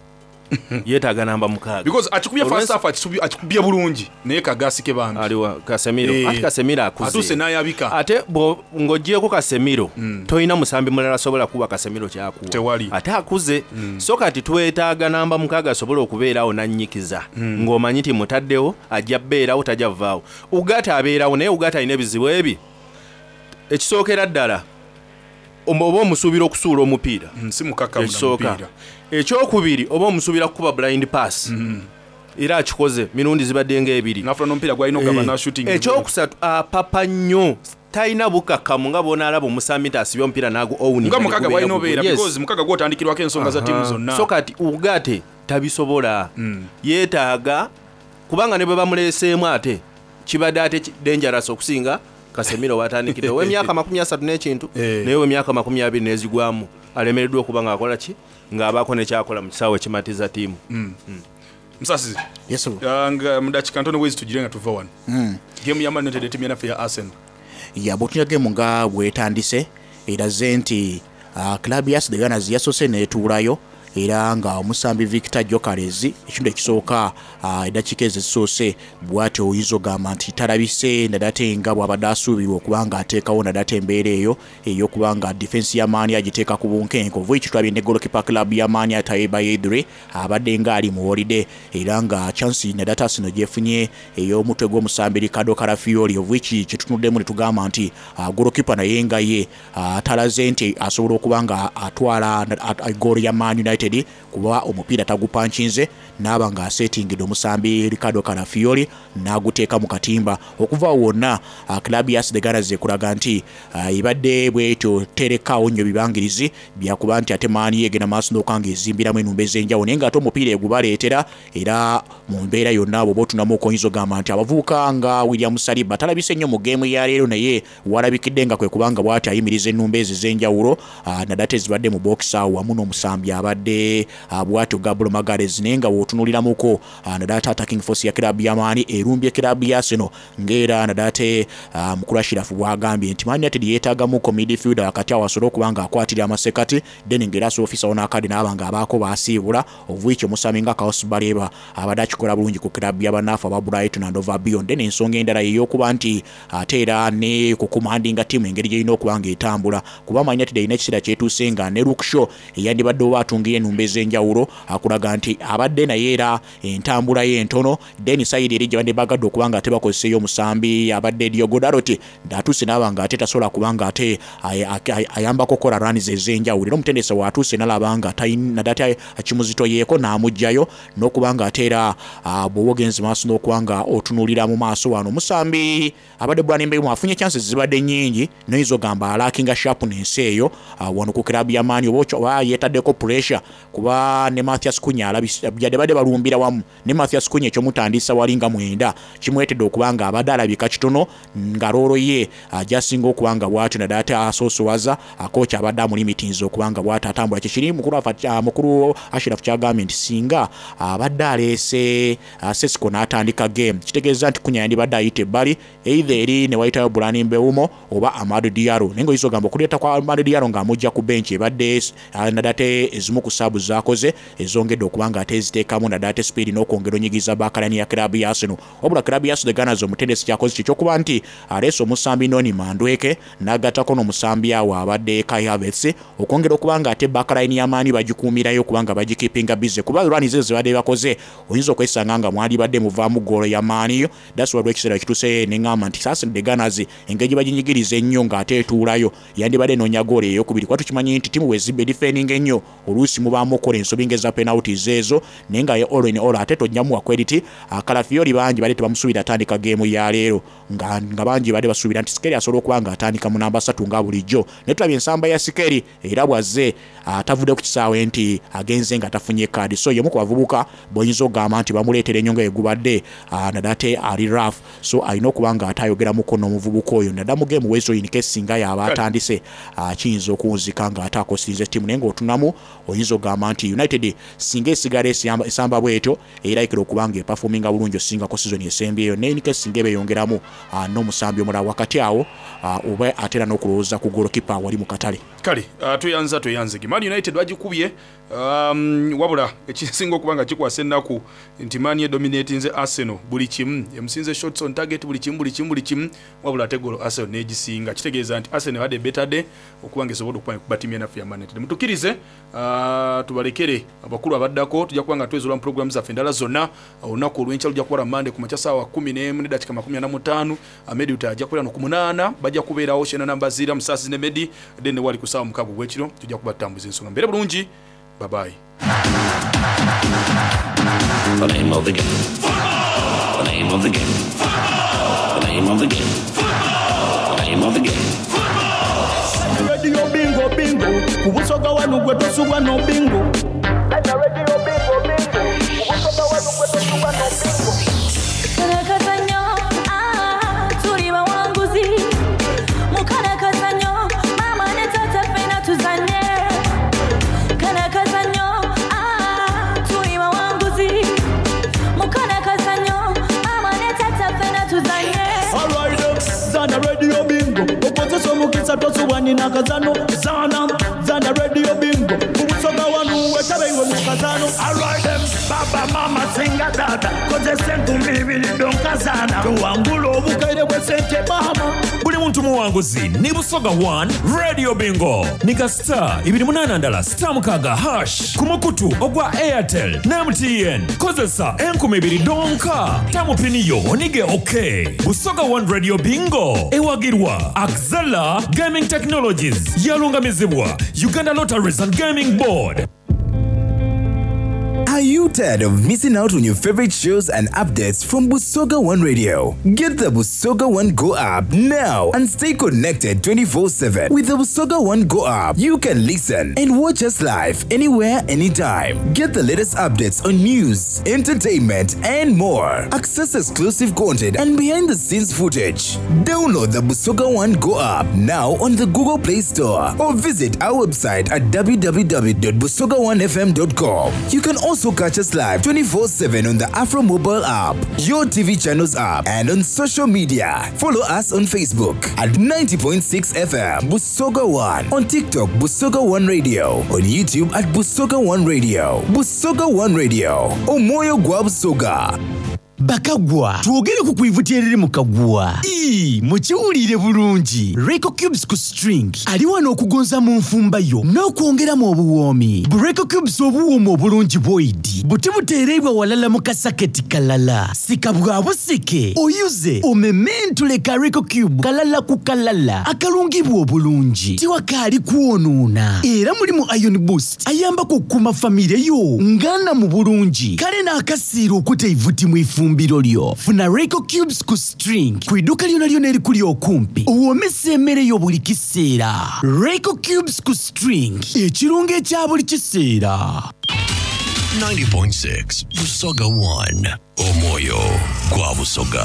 yeetaaga namba mukaaga because achikubya first half achikubya bulungi naye Kagasike bambi aliwa Casemiro e, ati Casemiro akuze atuse naye abika ate bo ngojjeko Casemiro mm. toyina musambi mulala sobola kuba Casemiro kyakuwa ate akuze mm. so kati twetaaga namba mukaaga sobola okubeerawo nanyikiza mm. ng'omanyi ti mutaddewo ajja beerawo tajja vaawo Ugata abeerawo naye Ugata alina ebizibu ebi ekisookera ddala oba omusuubira okusuula omupiira mm, si mukaka mupiira ekyokubiri oba omusuubira kukuba blind pass mm. era akikoze mirundi zibadde ng'ebiri nafuna n'omupiira gwalina okugamba na shooting ekyokusatu apapa nnyo talina bukakamu nga boonaalaba omusambi nti asibye omupiira naago owuni nga mukaga bwalina obeera because mukaga gwotandikirwako ensonga za timu zonna so kati Ugate tabisobola mm. yeetaaga kubanga ne bwe bamuleeseemu ate kibadde ate dangerous okusinga Casemiro watandikidde w'emyaka makumi asatu n'ekintu naye w'emyaka makumi abiri n'ezigwamu alemereddwa okuba nga akola ki ng'abaako nekyakola mu kisaawe ekimatiza tiimu mm. mm. Musasizi yes sir uh, nga mudakika ntono wezi tugire nga tuva wano mm. game ya Man United timu yanaffe ya Arsenal ya botunya game nga bwetandise eraze nti uh, club ya The Gunners yasose netuulayo era nga omusambi Victor Jokalezi ekintu ekisooka eddakiika ezisoose bw'atyo oyinza ogamba nti talabise nadate nga bw'abadde asuubirwa okuba nga ateekawo nadate embeera eyo ey'okuba nga defensi y'amaanyi agiteeka ku bunkenkovu ekitwabye ne golokipa club y'amaanyi Taiba Yedre abadde nga ali mu holiday era nga chance nadate asino gyefunye ey'omutwe gw'omusambi Ricardo Carafiori of which kitunuddemu ne tugamba nti golokipa naye nga ye atalaze nti asobola okuba nga atwala goal ya Man United kuba omupiira tagupanchinze n'aba nga asetingidde omusambi Ricardo Carafiori n'aguteeka mu katimba okuva wonna club ya The Gunners ekulaga nti ibadde bwetyo terekawo nnyo bibangirizi byakuba nti ate maani yegena maaso n'okanga ezimbiramu enumba ez'enjawulo naye nga ate omupiira egubaleetera era mu mbeera yonna abo bootunamu okuyinza ogamba nti abavubuka nga William Saliba talabise nnyo mu geemu ya leero naye walabikidde nga kwe kubanga bw'ati ayimiriza ennumba ezo ez'enjawulo nadate zibadde mu box awo wamu n'omusambi abadde bw'atyo Gabriel Magalhaes naye nga wootunuliramuko nadate attacking force ya club y'amaanyi erumbye club ya Arsenal ng'era nadate mukulu Ashirafu bw'agambye nti Man United yeetaagamuko midfielder wakati awo asobola okuba nga akwatirira amasekati then ng'eraso officer wona akadi n'aba nga abaako baasiibula of which omusambi nga Kaosi Baleba abadde akikola bulungi ku club y'abanafu aba Brighton and Hove Albion then ensonga endala y'okuba nti ate era ne ku commanding team engeri gy'erina okuba ng'etambula kuba Man United erina ekiseera kyetuuse nga ne Luke Shaw eyandibadde oba atungiye ennumba ez'enjawulo akulaga nti abadde naye era entambula ye entono then sayidi eri gyebadde bagadde okuba nga ate bakozeseeyo omusambi abadde Diogo Dalot ng'atuuse n'aba nga ate tasobola kuba nga ate ayambako kola runs ez'enjawulo era omutendesi w'atuuse n'alaba nga nadate akimuzitoyeeko n'amugjayo n'okuba nga ate era bw'oba ogenze maaso n'okuba nga otunuulira mu maaso wano omusambi abadde bwanembeimu afunye chances zibadde nnyingi noyinza ogamba alakinga sharpness eyo wano ku club y'amaanyi oba yeetaddeko pressure kuba ne Mathias Cunha alabisajjadde badde balumbira wamu ne Mathias Cunha ekyomutandisa walinga mwenda kimwetedde okuba nga abadde alabika kitono nga roolo ye ajasinga okuba nga bw'atyo nadate asoosowaza akooki abadde amulimitins okuba nga bw'atyo atambula kyekiri mukulu Ashirafu kyagambye nti singa abadde aleese Sesco n'atandika game kitegeeza nti Cunha yandibadde ayita ebbali either eri ne wayitayo Brani Mbeumo oba Amadou Diallo naye ng'oyinza ogamba okuleeta kwa Amadou Diallo ng'amugja ku bench ebadde nadate ezimu ku saabu zaakoze ezongedde okuba nga ate eziteekamu nadate speed n'okwongera onyigiza bakalani ya club ya Arsenal wabula club ya The Gunners omutendesi kyakoze kyekyokuba nti aleese omusambi Noni Mandweke n'agattako n'omusambi awo abadde Kai Havertz okwongera okuba nga ate bakalani y'amaanyi bagikuumirayo okuba nga bagikeepinga busy kuba runs ezo zibadde bakoze oyinza okwesanga nga mwandibadde muvaamu goolo y'amaanyi that's why ekiseera kituse neŋŋamba nti sasa The Gunners engeri baginyigiriza ennyo ng'ate etuulayo yandibadde noonya goolo eyokubiri kuba tukimanyi nti timu wezibba edifendinga ennyo oluusi mubaamu okola ensobi ng'eza penalties ezo naye nga ye all in all ate tojjamuwa credit Carafiori bangi badde tebamusuubira atandika geemu ya leero nga, nga bangi badde basuubira nti Sikeri asobola okuba nga atandika mu namba ssatu nga bulijjo naye tulabye ensamba ya Sikeri era bwazze atavudde ku kisaawe nti agenze nga tafunye kaadi so yemu ku bavubuka boyinza okugamba nti bamuleetera ennyonga egubadde nadate ali raf so alina okuba nga atayogeramuko n'omuvubuka oyo nadda mu geemu wezo in case singa yaba atandise kiyinza okunzika nga ate akosiriza ettiimu naye ng'otunamu oyinza okugamba nti United singa esigala esamba bwetyo erayikira okuba nga epafominga bulungi osingako sizoni esembyeyo naye in case singa ebeyongeramu n'omusambi omulala wakati awo oba ate era n'okulowooza ku golokipa wali mu katale kale tuyanza tweyanzigi Man United bagikubye um, wabula ekisinga okuba nga kikwasa ennaku nti Man dominatinze Arsenal buli kimu emusinze shots on target buli kimu buli kimu buli kimu wabula ate golo Arsenal negisinga kitegeeza nti Arsenal had a better day okuba nga esobola okuba kubatimya nafu ya Man United mutukirize uh, tubalekere abakulu abaddako tujja kuba nga twezola mu program zaffe endala zonna olunaku olw'enkya lujja kuba Monday ku makya ssaawa kumi n'emu n'eddakiika makumi ana mu ttaano Amedi utajja kubeera no ku munaana bajja kubeerawo Shena namba zira Musasi ne Medi then wali ku ssaawa mukaaga bw'ekiro tujja kubatambuza ensonga mbere bulungi bye bye. The name of the game. The name of the game. The name of the game. The name of the game. Radio bingo bingo. Kubusoga wanu gwetu suwa no bingo. Radio bingo bingo. Kubusoga wanu gwetu suwa no bingo. Kana kazanyo ah turi bawanguzi. Mukana kazanyo mama ne tata pena tuzanye. Kana kazanyo ah turi bawanguzi. Mukana kazanyo mama ne tata pena tuzanye. Alright, Zana Radio bingo. Okoze somukisa tosuwani na kazano. Zana Zana Radio bingo. Kubusoga wanu wetabe kazano. Alright them, Baba Mama singa dada. Koze senku mibili don kazana. Tuwangulo bukaire we sente mama. Buli muntu muwanguzi ni Busoga one Radio Bingo. Nika star ibiri munana ndala star mukaga hash. Kumukutu ogwa Airtel na M T N. Kozesa enkumi ibiri donka. Tamu piniyo onige okay. Busoga one Radio Bingo. Ewagirwa Axela Gaming Technologies. Yalungamizibwa Uganda Lotteries and Gaming Board. Are you tired of missing out on your favorite shows and updates from Busoga One Radio? Get the Busoga One Go app now and stay connected twenty-four seven. With the Busoga One Go app, you can listen and watch us live anywhere, anytime. Get the latest updates on news, entertainment, and more. Access exclusive content and behind-the-scenes footage. Download the Busoga One Go app now on the Google Play Store or visit our website at w w w dot busoga one f m dot com. You can also catch us live twenty-four seven on the Afro Mobile app, Your T V Channels app, and on social media. Follow us on Facebook at ninety point six F M Busoga One, on TikTok Busoga One Radio, on YouTube at Busoga One Radio. Busoga One Radio, Omoyo gwa Busoga. Bakagwa tuogere ku kuivutirire mukagwa ii mukiwulire bulungi Reco Cubes ku string ali wano okugonza mu nfumba yo n'okwongera mu obuwoomi. Reco Cubes obuwoomi obulungi bwoidi butebuteerebwa walala mu kasaketi kalala sika bwa busike oyuze omementule ka Reco Cube kalala ku kalala akalungibwa obulungi tiwakaali kuonuuna era mulimu iron boost ayamba ku kuma famire yo ngana mu bulungi kale n'akasiiro okuteivuti mu ifumba mbirolyo funa Reco Cubes ku string ku iduka lyona lyona eri kuli okumpi uwomese emmere yo buli kiseera. Reco Cubes ku string ekirungo ekya buli kiseera. ninety point six Busoga one Omoyo gwa Busoga.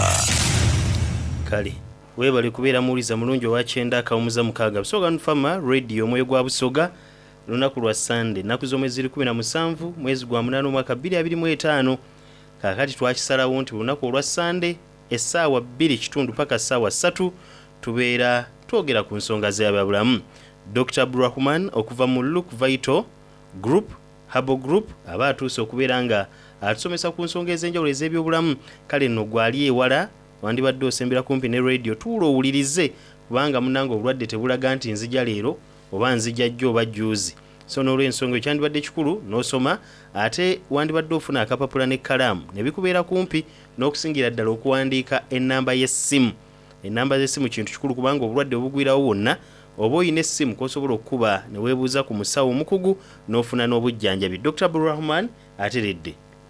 Kale webale kubeera muliza mulungi wa kyenda akawumuza mukaaga Busoga Nfama Radio Omoyo gwa Busoga lunaku lwa Sunday naku zomwezi kumi na musanvu mwezi gwa munana mwaka bbiri abiri mu etaano. Kakati twakisalawo nti lunaku olwa Sunday essaawa bbiri kitundu paka ssaawa ssatu tubeera twogera ku nsonga z'ebyabulamu. Doctor Abdurrahman okuva mu Look Vital Group Habo Group aba atuuse okubeera nga atusomesa ku nsonga ez'enjawulo ez'ebyobulamu. Kale nno gwali ewala wandibadde osembera kumpi ne radio tuulo owulirize kubanga munange obulwadde tebulaga nti nzija leero oba nzija jjo oba jjuuzi. So n'olw'ensonga ekyandibadde kikulu n'osoma ate wandibadde ofuna akapapula n'ekkalaamu ne bikubeera kumpi n'okusingira ddala okuwandiika ennamba y'essimu. Ennamba z'essimu kintu kikulu kubanga obulwadde obugwirawo wonna oba oyina essimu k'osobola okukuba ne weebuuza ku musawo omukugu n'ofuna n'obujjanjabi. Doctor Abdurrahman ateredde.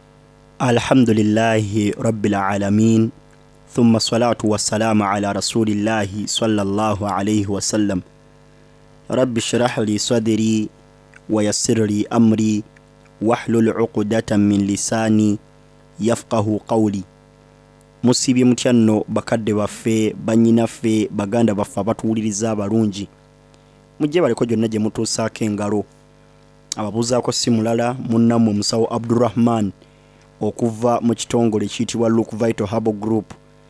Alhamdulillahi rabbil alamin thumma salatu wassalamu ala rasulillahi sallallahu alayhi wa sallam. Rabbi shrah li sadri ويسر لي أمري واحلل عقدة من لساني يفقه قولي. Musibi mutyanno bakadde baffe banyinaffe baganda baffe abatuwuliriza abalungi mujje baleko gyonna gye mutuusaako engalo. Ababuuzaako si mulala munnammwe omusawo Abdurrahman okuva mu kitongole kiyitibwa Look Vital Habo Group.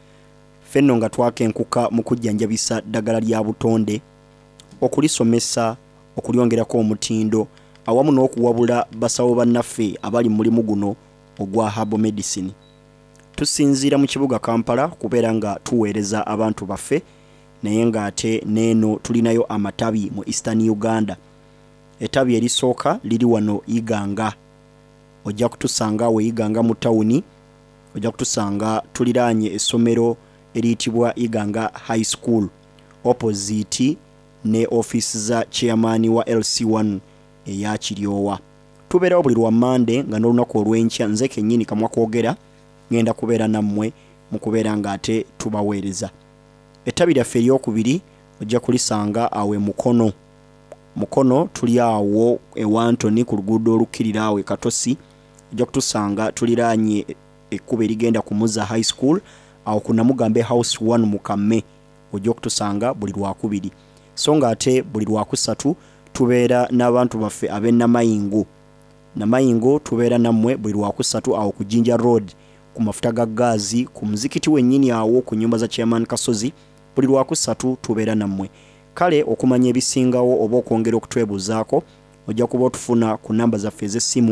Fenno nga twakenkuka mu kujjanjabisa ddagala lya butonde okulisomesa okulyongerako omutindo awamu n'okuwabula basawo bannaffe abali mulimu guno ogwa Habo Medicine. Tusinziira mu kibuga Kampala kubeera nga tuweereza abantu baffe naye ng'ate neeno tulinayo amatabi mu Eastern Uganda. Ettabi erisooka liri wano Iganga. Ojja kutusanga we Iganga mu tawuni. Ojja kutusanga tuliraanye essomero eriyitibwa Iganga High School opposite ne office za chairman wa L C one eya Kiryowa. Tubeerawo buli lwa Monday nga n'olunaku olw'enkya nze kennyini kamwa kwogera ngenda kubeera nammwe mu kubeera ng'ate tubaweereza. Ettabi lyaffe eryokubiri ojja kulisanga awe Mukono. Mukono tuli awo ewa Antony ku luguudo olukkirira awe Katosi. Ojja kutusanga tuliraanye ekkuba erigenda ku Muza High School awo ku Namugambe House one mu Kamme. Ojja kutusanga buli lwakubiri. So nga ate buli lwakusatu tubeera n'abantu baffe ab'e Namayingo. Namayingo tubeera nammwe buli lwakusatu awo ku Jinja Road ku mafuta ga gaazi ku muzikiti wennyini awo ku nnyumba za Chairman Kasozi buli lwakusatu tubeera nammwe. Kale okumanya ebisingawo oba okwongera okutwebuuzaako ojja kuba otufuna ku namba zaffe ez'essimu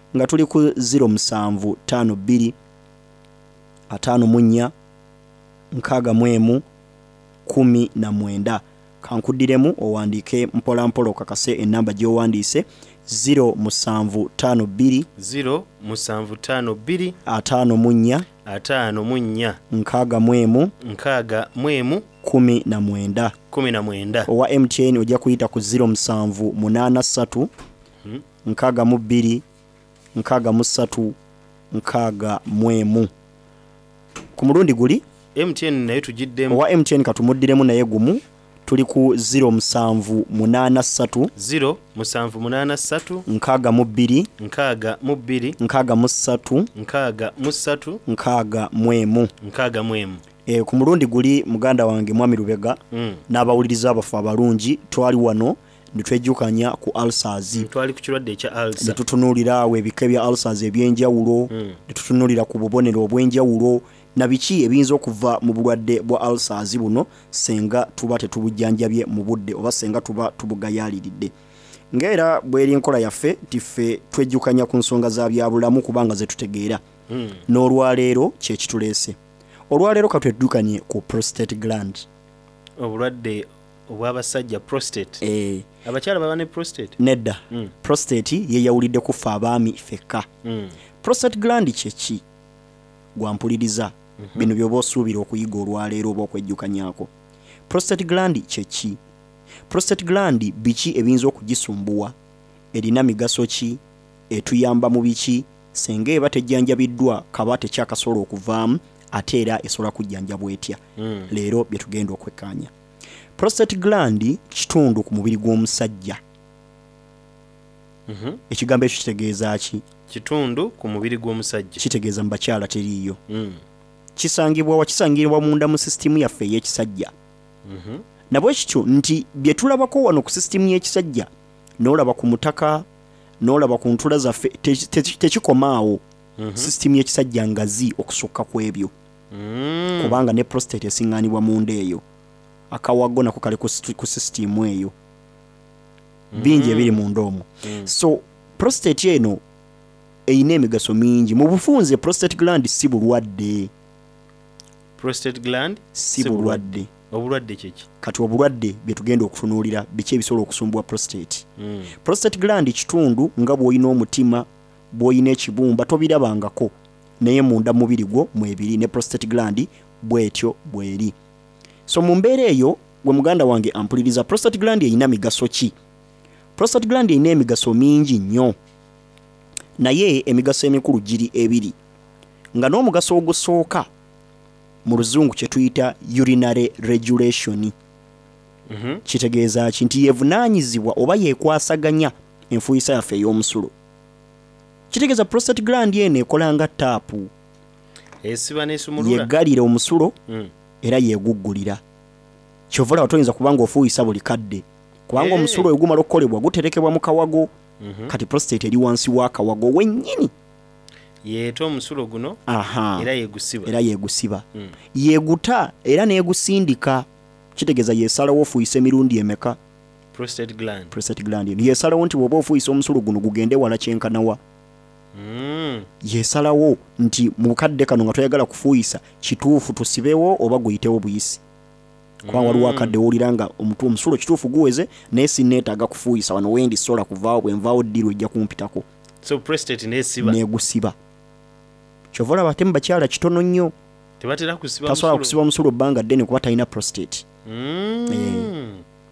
nga tuli ku zero musanvu ttaano bbiri ataano mu nnya nkaaga mu emu kumi na mwenda. Kankuddiremu owandiike mpola mpola okakase ennamba gy'owandiise zero musanvu ttaano bbiri zero musanvu ttaano bbiri ataano mu nnya ataano mu nnya nkaaga mu emu nkaaga mu emu kumi na mwenda. kumi na mwenda. Owa M T N ojja kuyita ku zero musanvu munaana ssatu Hmm. nkaaga mu bbiri nkaaga mu ssatu nkaaga mu emu. Ku mulundi guli M T N naye tugiddemu. owa M T N katumuddiremu naye gumu tuli ku zero musanvu munaana ssatu zero musanvu munaana ssatu nkaaga mu bbiri nkaaga mu bbiri nkaaga mu ssatu nkaaga mu ssatu nkaaga mu emu. nkaaga mu emu. E, ku mulundi guli muganda wange Mwami Lubega Mm. n'abawuliriza abafu abalungi twali wano ne twejjukanya ku ulcers. Twali ku kirwadde ekya Ne ulcer. tutunuulira awo ebika ebya ulcers eby'enjawulo Mm. ne tutunuulira ku bubonero obw'enjawulo na biki ebiyinza okuva mu bulwadde bwa ulcers buno senga tuba tetubujjanjabye mu budde oba senga tuba tubugayaaliridde. Ng'era bw'eri enkola yaffe tiffe twejjukanya ku nsonga za byabulamu kubanga ze tutegeera. Mm. N'olwaleero kye kituleese. Olwaleero katweddukanye ku prostate gland. Obulwadde obw'abasajja prostate. Eh, Abakyala baba ne prostate. nedda Mm. prostate yeyawulidde ku ffe abaami fekka. Mm. Prostate gland kye ki? Gwampuliriza bino by'oba osuubira okuyiga olwaleero oba okwejjukanyaako. Prostate gland kye ki? Prostate gland biki ebiyinza okugisumbuwa? Erina migaso ki? Etuyamba mu biki? Senga eba tejjanjabiddwa kaba tekyakasobola okuvaamu ate era esobola kujjanjabwa etya? Mm. Leero bye tugenda okwekkaanya. Prostate gland kitundu ku mubiri gw'omusajja. Mhm. Ekigambo ekyo kitegeeza ki? Kitundu ku mubiri gw'omusajja. Kitegeeza mu bakyala teriiyo. Mm. Kisangibwa wakisangibwa munda mu sisitimu yaffe ey'ekisajja. Mhm. Nabwe kityo nti bye tulabako wano ku sisitimu y'ekisajja n'olaba ku mutaka n'olaba ku ntula zaffe te- te- tekikomaawo. Mhm. Sisitimu y'ekisajja ngazi okusukka ku ebyo Mm. kubanga ne prostate esiŋŋaanibwa munda eyo. Akawago nako kali ku situ- ku sisitimu eyo. Bingi ebiri munda omwo. So prostate eno eyina emigaso mingi. Mu bufunze prostate gland si bulwadde. Prostate gland Si bulwadde. obulwadde kyeki. Kati obulwadde bye tugenda okutunuulira biki ebisobola okusumbua prostate. Mm. Prostate gland kitundu nga bw'olina omutima bw'olina ekibumba tobirabangako naye munda mubiri gwo mwebiri ne prostate gland bwetyo bweri. So mu mbeera eyo gwe muganda wange ampuliriza prostate gland eyina migaso ki? Prostate gland eyina emigaso mingi nnyo naye emigaso emikulu giri ebiri nga n'omugaso ogusooka mu luzungu kye tuyita urinary regulation. Mhm. Kitegeeza ki? Nti yevunaanyizibwa oba yekwasaganya enfuuyisa yaffe ey'omusulo. Kitegeeza prostate gland eno ekola nga taapu, Esiba n'esumulula. yeggalira omusulo Mm. era yeeguggulira. Kyova olaba toyinza kuba ng'ofuuyisa buli kadde kubanga Eh. omusulo we gumala okukolebwa guterekebwa mu kawago. Mhm. Kati prostate eri wansi w'akawago wennyini. Yeeta omusulo guno Aha. era yegusiba. Era yeegusiba. Mm. Yeeguta era n'egusindika. Kitegeeza yeesalawo ofuuyisa emirundi emeka. Prostate gland. Prostate gland eno yeesalawo nti bw'oba ofuuyisa omusulo guno gugende wala kyenkanawa. Mm. Yeesalawo nti mu bukadde kano nga toyagala kufuuyisa kituufu tusibewo oba guyitewo buyisi. Kubanga waliwo akadde wowulira nga omutu omusulo kituufu guweze naye sinneetaaga kufuuyisa wano wendi sola kuvaawo bwe nvaawo ddiru ejja kumpitako. So prostate n'esiba. Neegusiba. Kyova olaba ate mu bakyala kitono nnyo Tebatera kusiba tasobola musulo. kusiba omusulo bbanga ddene kuba talina prostate. Mm.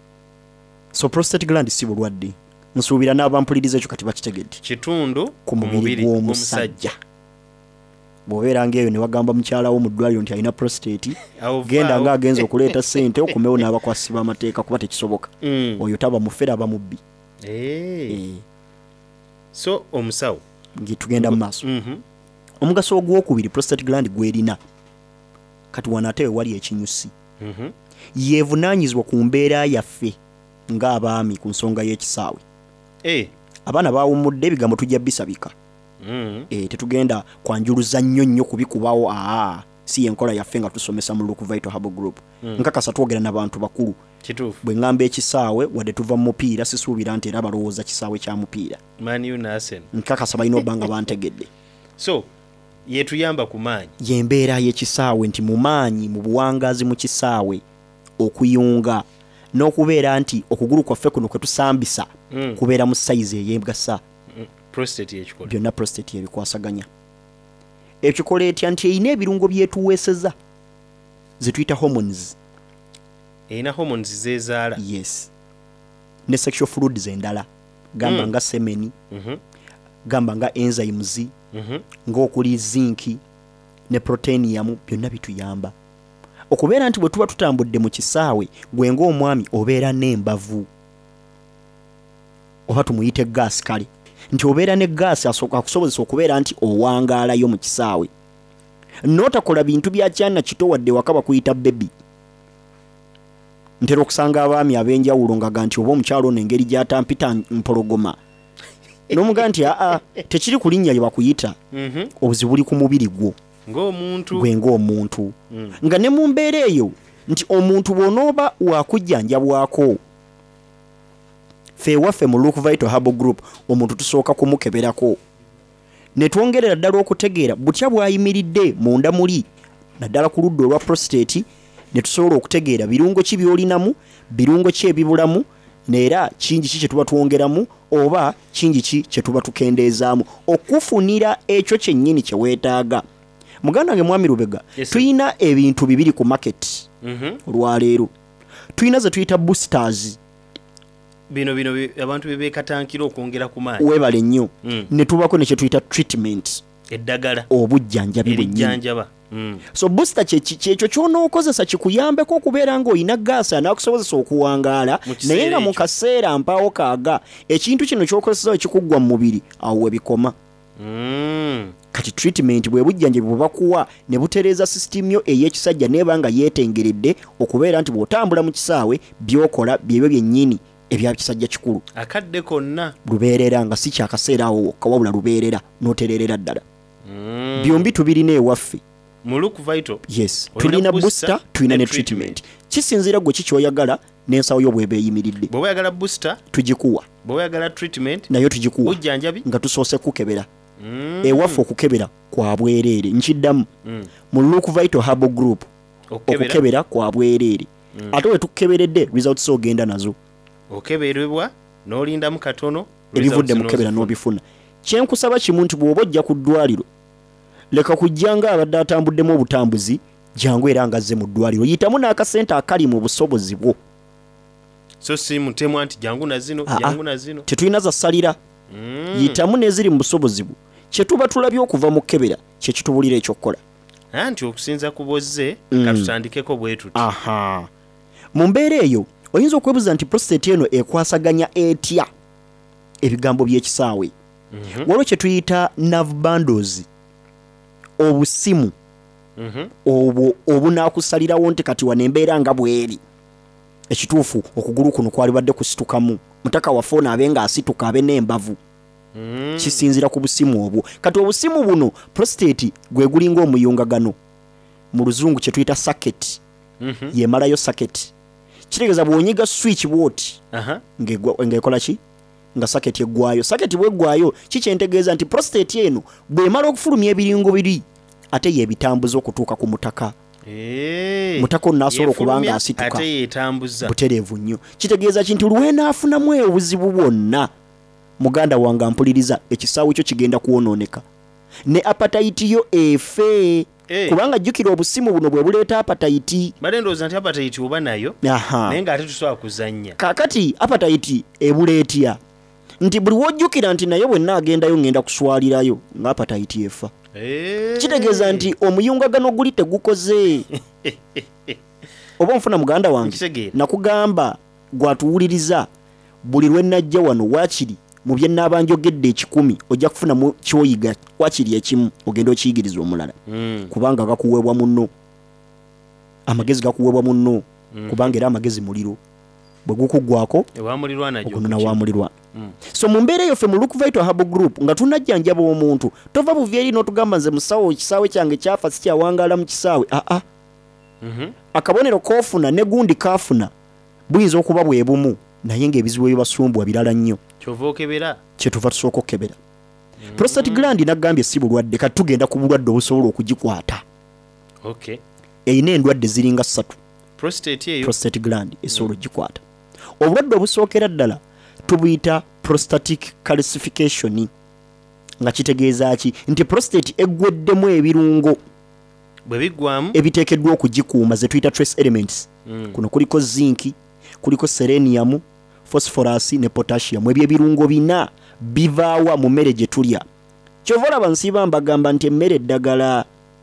So prostate gland si bulwadde. Nsuubira n'abampuliriza ekyo kati bakitegedde. Kitundu Ku mubiri gw'omusajja. Bw'obeera ng'eyo ne bagamba mukyalawo mu ddwaliro nti alina prostate, Awo genda vaawo. ng'agenza okuleeta ssente okomewo n'abakwasi b'amateeka kuba tekisoboka. Mm. Oyo taba mufere aba mubbi. Eh. Eh, So omusawo. nge tugenda mu maaso. Mhm. Omugaso ogwokubiri prostate gland gw'erina kati wano ate we wali ekinyusi. Mhm. Yeevunaanyizibwa ku mbeera yaffe ng'abaami ku nsonga y'ekisaawe. Eh. Abaana baawummudde ebigambo tujja bisabika. Mm. E, tetugenda kwanjuluza nnyo nnyo kubikubawo aa si yenkola yaffe nga tusomesa mu Look Vital Hub Group Mm. nkakasa twogera n'abantu bakulu kituufu bwe ngamba ekisaawe wadde tuva mu mupiira sisuubira nti era balowooza kisaawe kya mupiira Man U na Arsenal nkakasa balina obba nga bantegedde so yetuyamba ku maanyi yembeera y'ekisaawe nti mu maanyi mu buwangaazi mu kisaawe okuyunga n'okubeera nti okugulu kwaffe kuno kwe tusambisa Mm. kubeera mu sayizi ey'egasa Mm. prostate yekikola byonna prostate yebikwasaganya ekikola etya nti erina ebirungo byetuweeseza zetuyita hormones erina hormones zezaala yes ne sexual fluids endala gamba Mm. nga semeni Mhm. gamba nga enzymes Mhm. ng'okuli zinki ne proteinium byonna bituyamba okubeera nti bwe tuba tutambudde mu kisaawe gwe ng'omwami obeera n'embavu oba tumuyite gaasi kale nti obeera ne gaasi akusobozesa okubeera nti owangaalayo mu kisaawe n'otakola bintu bya kyana kito wadde waka bakuyita bebi ntera okusanga abaami ab'enjawulo ngaga nti oba omukyalo ono engeri gyatampita mpologoma n'omugaa nti aa tekiri ku linnya lye bakuyita Mhm. obuzibu buli ku mubiri gwo ng'omuntu gwe ng'omuntu Mm. nga ne mu mbeera eyo nti omuntu bw'onooba wakujjanjabwako ffe ewaffe mu Look Vital Hub Group omuntu tusooka kumukeberako ne twongerera ddala okutegeera butya bw'ayimiridde munda muli naddala ku ludda olwa prostate ne tusobola okutegeera birungo ki by'olinamu birungo ki ebibulamu neera kingi ki kye tuba twongeramu oba kingi ki kye tuba tukendeezaamu okufunira ekyo kyennyini kye weetaaga muganda wange mwami Lubega Yes, sir. tuyina ebintu bibiri ku market Mhm. olwaleero tuyina ze tuyita boosters bino bino bi- abantu bebekatankira okwongera ku maanyi weebale nnyo Mm. ne tubako ne kye tuyita treatment eddagala obujjanjabi bwennyini erijjanjaba Mm. so booster kye- kye- kyekyo ky'onookozesa kikuyambeko okubeera ng'olina gaasi anaakusobozesa okuwangaala Mu kiseera naye nga mu ekyo. kaseera mpaawo kaaga ekintu kino ky'okozesa ekikuggwa mu mubiri awo webikoma Mm. kati treatment bwe bujjanjabi bwe bakuwa ne butereeza sisitimu yo ey'ekisajja neeba nga yeetengeredde okubeera nti bw'otambula mu kisaawe by'okola byebyo byennyini ebya kisajja kikulu akadde konna lubeerera nga si kyakaseera awo wokka wabula lubeerera n'otererera ddala Mm. byombi tubirina ewaffe mu Look Vital yes Olina tulina booster booster tulina ne ne treatment kisinziira gwe kikyoyagala n'ensawo yo bweba eyimiridde bw'oba oyagala booster tugikuwa bw'oba oyagala treatment nayo tugikuwa bujjanjabi nga tusoose kukebera Mm. ewaffe okukebera kwa bwereere nkiddamu Mm. mu Look Vital Hub Group okukebera okukebera kwa bwereere ate we tukukeberedde results ogenda nazo okeberebwa n'olindamu katono ebivudde results mu kukebera n'ozifuna. n'obifuna kyenkusaba kimu nti bw'oba ojja ku ddwaliro leka kujja nga abadde atambuddemu obutambuzi jangu era nga azze mu ddwaliro yitamu n'akasente akali mu busobozi bwo so si mutemwa nti jangu na zino Ah, ah. jangu na zino tetulina za ssalira Mm. yitamu n'eziri mu busobozi bwo kye tuba tulabye okuva mu kukebera kye kitubulira ekyokukola anti okusinza ku bozze Mm. katutandikeko bwe tuti aha mu mbeera eyo oyinza okwebuuza nti prostate eno ekwasaganya etya ebigambo by'ekisaawe Mhm. waliwo kye tuyita nerve bundles obusimu Mhm. obwo obunaakusalirawo nti kati wano embeera nga bweri ekituufu okugulu kuno kwalibadde kusitukamu mutaka waffe ono abe ng'asituka abe n'embavu Mm. kisinzira ku busimu obwo kati obusimu buno prostate gwe gulinga omuyungagano mu luzungu kye tuyita socket Mhm. yemalayo socket kitegeeza bw'onyiga switch bwoti Aha. ng'egwa- ng'ekola ki nga socket eggwayo socket bweggwayo kikyentegeeza nti prostate eno bw'emala okufulumya ebiringo biri ate yebitambuza okutuuka ku mutaka Eh. mutaka ono n'asobola okuba Yefulumya, nga asituka ate yeetambuza butereevu nnyo kitegeeza ki nti lwenaafunamu obuzibu bwonna muganda wange ampuliriza ekisaawe kyo kigenda kwonooneka ne apatayiti yo efe Eh. kubanga jjukira obusimu buno bwe buleeta apatayiti bade ndowooza nti apatayiti oba nayo aha naye ng'ate tusobola kuzannya kaakati apatayiti ebuleetya nti buli wojjukira nti naye bwe naagendayo ngenda kuswalirayo nga apatayiti efa Eh. kitegeeza nti omuyungagano guli tegukoze oba onfuna muganda wange Nkitegeera. nakugamba gwatuwuliriza buli lwe najja wano waakiri mu bye nnaaba njogedde ekikumi ojja kufunamu kyoyiga waakiri ekimu ogenda okiyigiriza omulala Mm. kubanga gakuweebwa munno amagezi gakuweebwa munno kubanga era amagezi muliro bwe gukugwako ewamulirwa najjo okunona wamulirwa mm. So mu mbeera eyo ffe mu Look Vital Hub Group nga tunajjanjaba omuntu tova buvyeri n'otugamba nze musawo ekisaawe kyange kyafa sikyawangala mu kisaawe aa ah, ah. mm-hmm. Akabonero koofuna ne gundi kaafuna buyinza okuba bwe bumu naye ng'ebizibu ebyo basumbwa birala nnyo kyova okebera kyetuva tusooka okukebera mm-hmm. Prostate gland nagambye si bulwadde kati tugenda ku bulwadde obusobola okugikwata okay. Eyina endwadde ziringa ssatu prostate eyo prostate gland esobola ogikwata mm. Obulwadde obusookera ddala tubuyita prostatic calcification nga kitegeeza ki nti prostate eggweddemu ebirungo bwe biggwamu ebiteekeddwa okugikuuma ze tuyita trace elements mm. Kuno kuliko zinc kuliko selenium phosphorus ne potassium ebyo ebirungo bina bivaawa mu mmere gye tulya kyova olaba nsiiba mbagamba nti emmere eddagala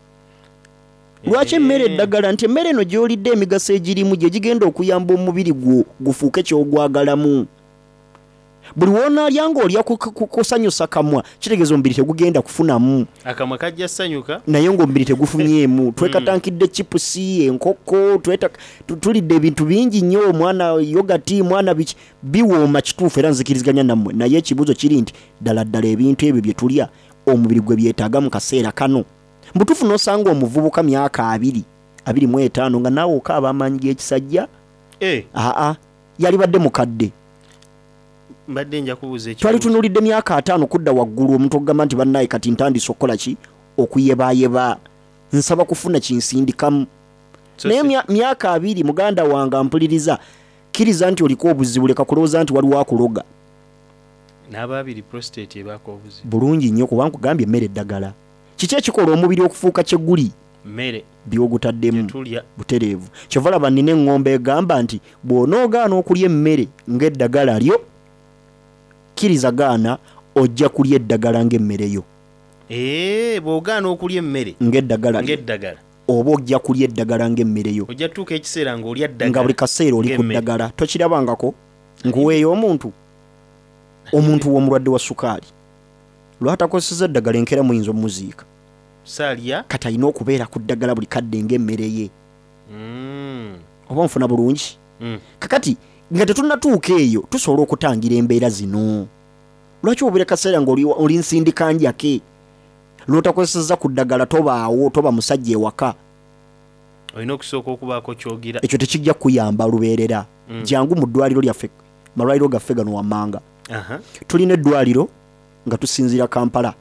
lwaki emmere eddagala nti emmere eno gy'olidde emigaso egirimu gye gigenda okuyamba omubiri gwo gufuuke ky'ogwagalamu buli woonaalya ng'olya kusanyusa kamwa kitegeeza omubiri tegugenda kufunamu akamwa kajja ssanyuka naye ng'omubiri tegufunyeemu twekatankidde chipusi enkoko tulidde ebintu bingi nnyo omwana yogati mwana biki biwooma kituufu era nzikiriziganya nammwe naye ekibuuzo kiri nti ddala ddala ebintu ebyo bye tulya omubiri gwe byetaaga mu kaseera kano mbutuufu n'osanga omuvubuka myaka abiri abiri mu etaano nga naawe okaaba amaanyi g'ekisajja eh. aa yalibadde mukadde mbadde nja kubuuza ekibuuzo twali tunulidde myaka ataano kudda waggulu omuntu okugamba nti bannaye kati ntandise okukola ki okuyebaayeba nsaba kufuna kinsindikamu so, naye mya, myaka abiri muganda wange ampuliriza kkiriza nti oliko obuzibu leka kulowooza nti waliwo akuloga n'abaabiri prostate ebaako obuzibu bulungi nnyo kubanga nkugambye emmere eddagala kiki ekikola omubiri okufuuka kyeguli mmere byogutaddemu butereevu kyova laba nina eŋŋombe egamba nti bw'onoogaana okulya emmere ng'eddagala lyo kkiriza gaana ojja kulya eddagala ng'emmere yo ee bw'ogaana okulya emmere ng'eddagala ng'eddagala oba ojja kulya eddagala ng'emmere yo ojja tuuka ekiseera ng'olya ddagala nga buli kaseera oli ku ddagala tokirabangako nkuweeyo omuntu omuntu w'omulwadde wa sukaali lwatakozeseza eddagala enkeera muyinza omuziika salya kati alina okubeera ku ddagala buli kadde ng'emmere ye mm. oba nfuna bulungi mm. kakati nga tetunnatuuka eyo tusobola okutangira embeera zino lwaki obere kaseera ng'oli nsindika njake lwotakozeseza ku ddagala tobaawo toba musajja ewaka olina okusooka okubaako kyogira ekyo tekijja kuyamba lubeerera mm. jangu mu ddwaliro lyaffe malwaliro gaffe gano wammanga uh-huh. tulina eddwaliro nga tusinziira Kampala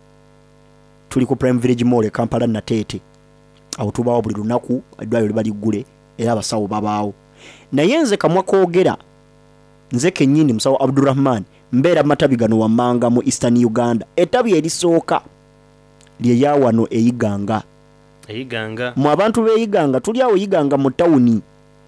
tuli ku Prime Village Mall e Kampala Nateete awo tubaawo buli lunaku eddwaliro liba liggule era abasawo babaawo naye nze kamwa koogera nze kennyini musawo Abdurrahman mbeera matabi gano wammanga mu Eastern Uganda ettabi erisooka lye yaawano eyiganga eyiganga mu abantu beeyiganga tuli awo yiganga mu tawuni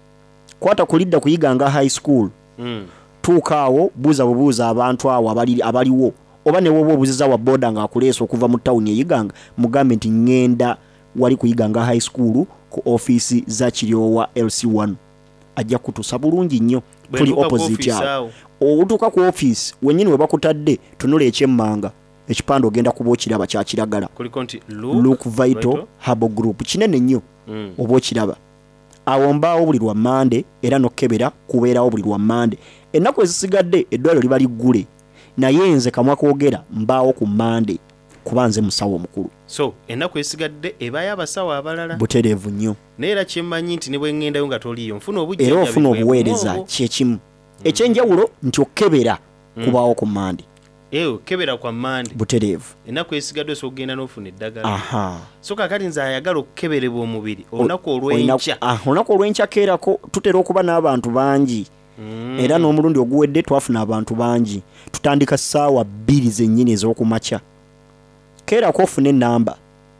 kwata kulidda kuyiganga high school mm. tuuka awo buuza bubuuza abantu awo abali, abaliwo oba ne woba obuziza wa boda nga akuleesa okuva mu tawuni eyiganga mugambe nti ngenda wali kuyiganga high school ku ofiisi za Kiryowa L C one ajja kutuusa bulungi nnyo tuli opposite awo otuuka ku ofiisi wennyini we bakutadde tunula ekyemmanga ekipande ogenda kuba okiraba kyakiragala kuliko nti Look Vital Hub Group kinene nnyo mm. oba okiraba awo mbaawo buli lwa Mande era nokkebera kubeerawo buli lwa Mande ennaku ezisigadde eddwaliro liba liggule naye nze kamwa koogera mbaawo ku Mande kuba nze musawo omukulu so ennaku ezisigadde ebaayo abasawo abalala butereevu nnyo naye era kyemmanyi nti ne bwe ŋŋendayo nga toliiyo nfuna obujja era ofuna obuweereza kyekimu mm. ekyenjawulo nti okkebera mm. kubaawo ku Mande eyo kebera kwa Mande butereevu ennaku ezisigadde osobola okugenda n'ofuna eddagala aha so kakati nze ayagala okukeberebwa omubiri olunaku olw'enkya olunaku olw'enkya keerako tutera okuba n'abantu bangi mm. era n'omulundi oguwedde twafuna abantu bangi tutandika ssaawa bbiri zennyini ez'okumakya keerako ofuna ennamba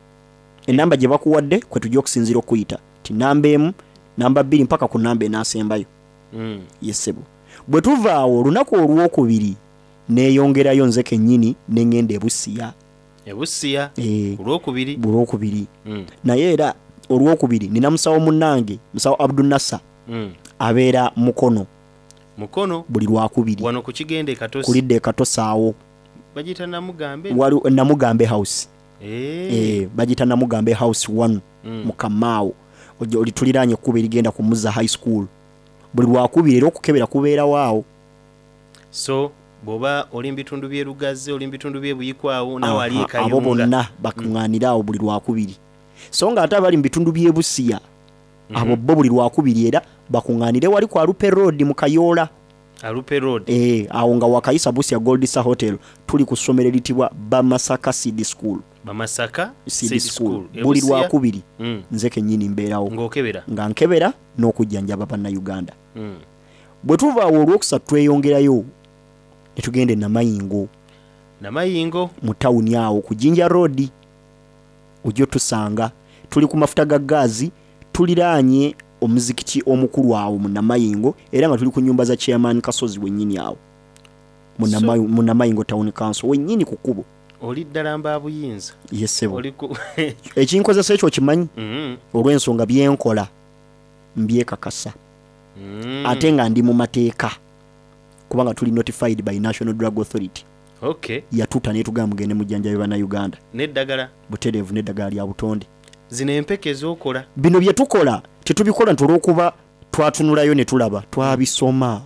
ennamba gye bakuwadde kwe tujja okusinziira okuyita ti namba emu namba bbiri mpaka ku namba enaasembayo mm. yesebo bwe tuvaawo olunaku olwokubiri neeyongerayo nze kennyini neŋŋenda ebusiya ebusiya e, olwokubiri olwokubiri mm. naye era olwokubiri nina musawo munnange musawo Abdunassa mm. abeera mukono mukono buli lwakubiri wano ku kigende katosi kulidde katosi awo bagita namugambe wali namugambe house eh e, bagita namugambe house one mm. mu Kamaawo oli tuliraanye ekkuba erigenda ku Muza high school buli lwakubiri era okukebera kubeera waawo. So boba oli mbitundu bye Lugazi oli mbitundu bye Buyikwawo nawe ali Kayunga abo bonna bakuŋŋaanira awo buli lwakubiri. So nga ate abali mbitundu bye Busia abo bo buli lwakubiri era bakuŋŋaanire wali ku Alupe Road mu Kayoola. Alupe Road. Eh, awo nga wakayisa Busia Goldisa Hotel tuli ku ssomero litibwa Bamasaka Seed School. Bamasaka Seed School. Buli lwakubiri mm. nze kennyini mbeerawo. Ng'okebera. Nga nkebera n'okujjanjaba bannayuganda. Mm. Bwe tuva awo olwokusatu tweyongerayo ne tugende Namayingo. Namayingo mu tawuni awo ku Jinja Road. Ojjo tusanga tuli ku mafuta ga gaazi tuliraanye omuzikiti omukulu awo mu Namayingo era nga tuli ku nyumba za chairman Kasozi wennyini awo mu Namayingo, mu Namayingo Town Council wennyini ku kubo. Oli ddala mba buyinza. Yesebo. Oli ku ekinkozesa ekyo kimanyi mm. olw'ensonga byenkola mbyekakasa. Mm. Ate nga ndi mu mateeka kubanga tuli notified by National Drug Authority. Okay. Yatuta ne tugamba mugende mujjanjabe bana Uganda. Neddagala. Butereevu neddagala lya butonde. Zino empeke ez'okola. Bino bye tukola tetubikola ntolw'okuba twatunulayo ne tulaba twabisoma.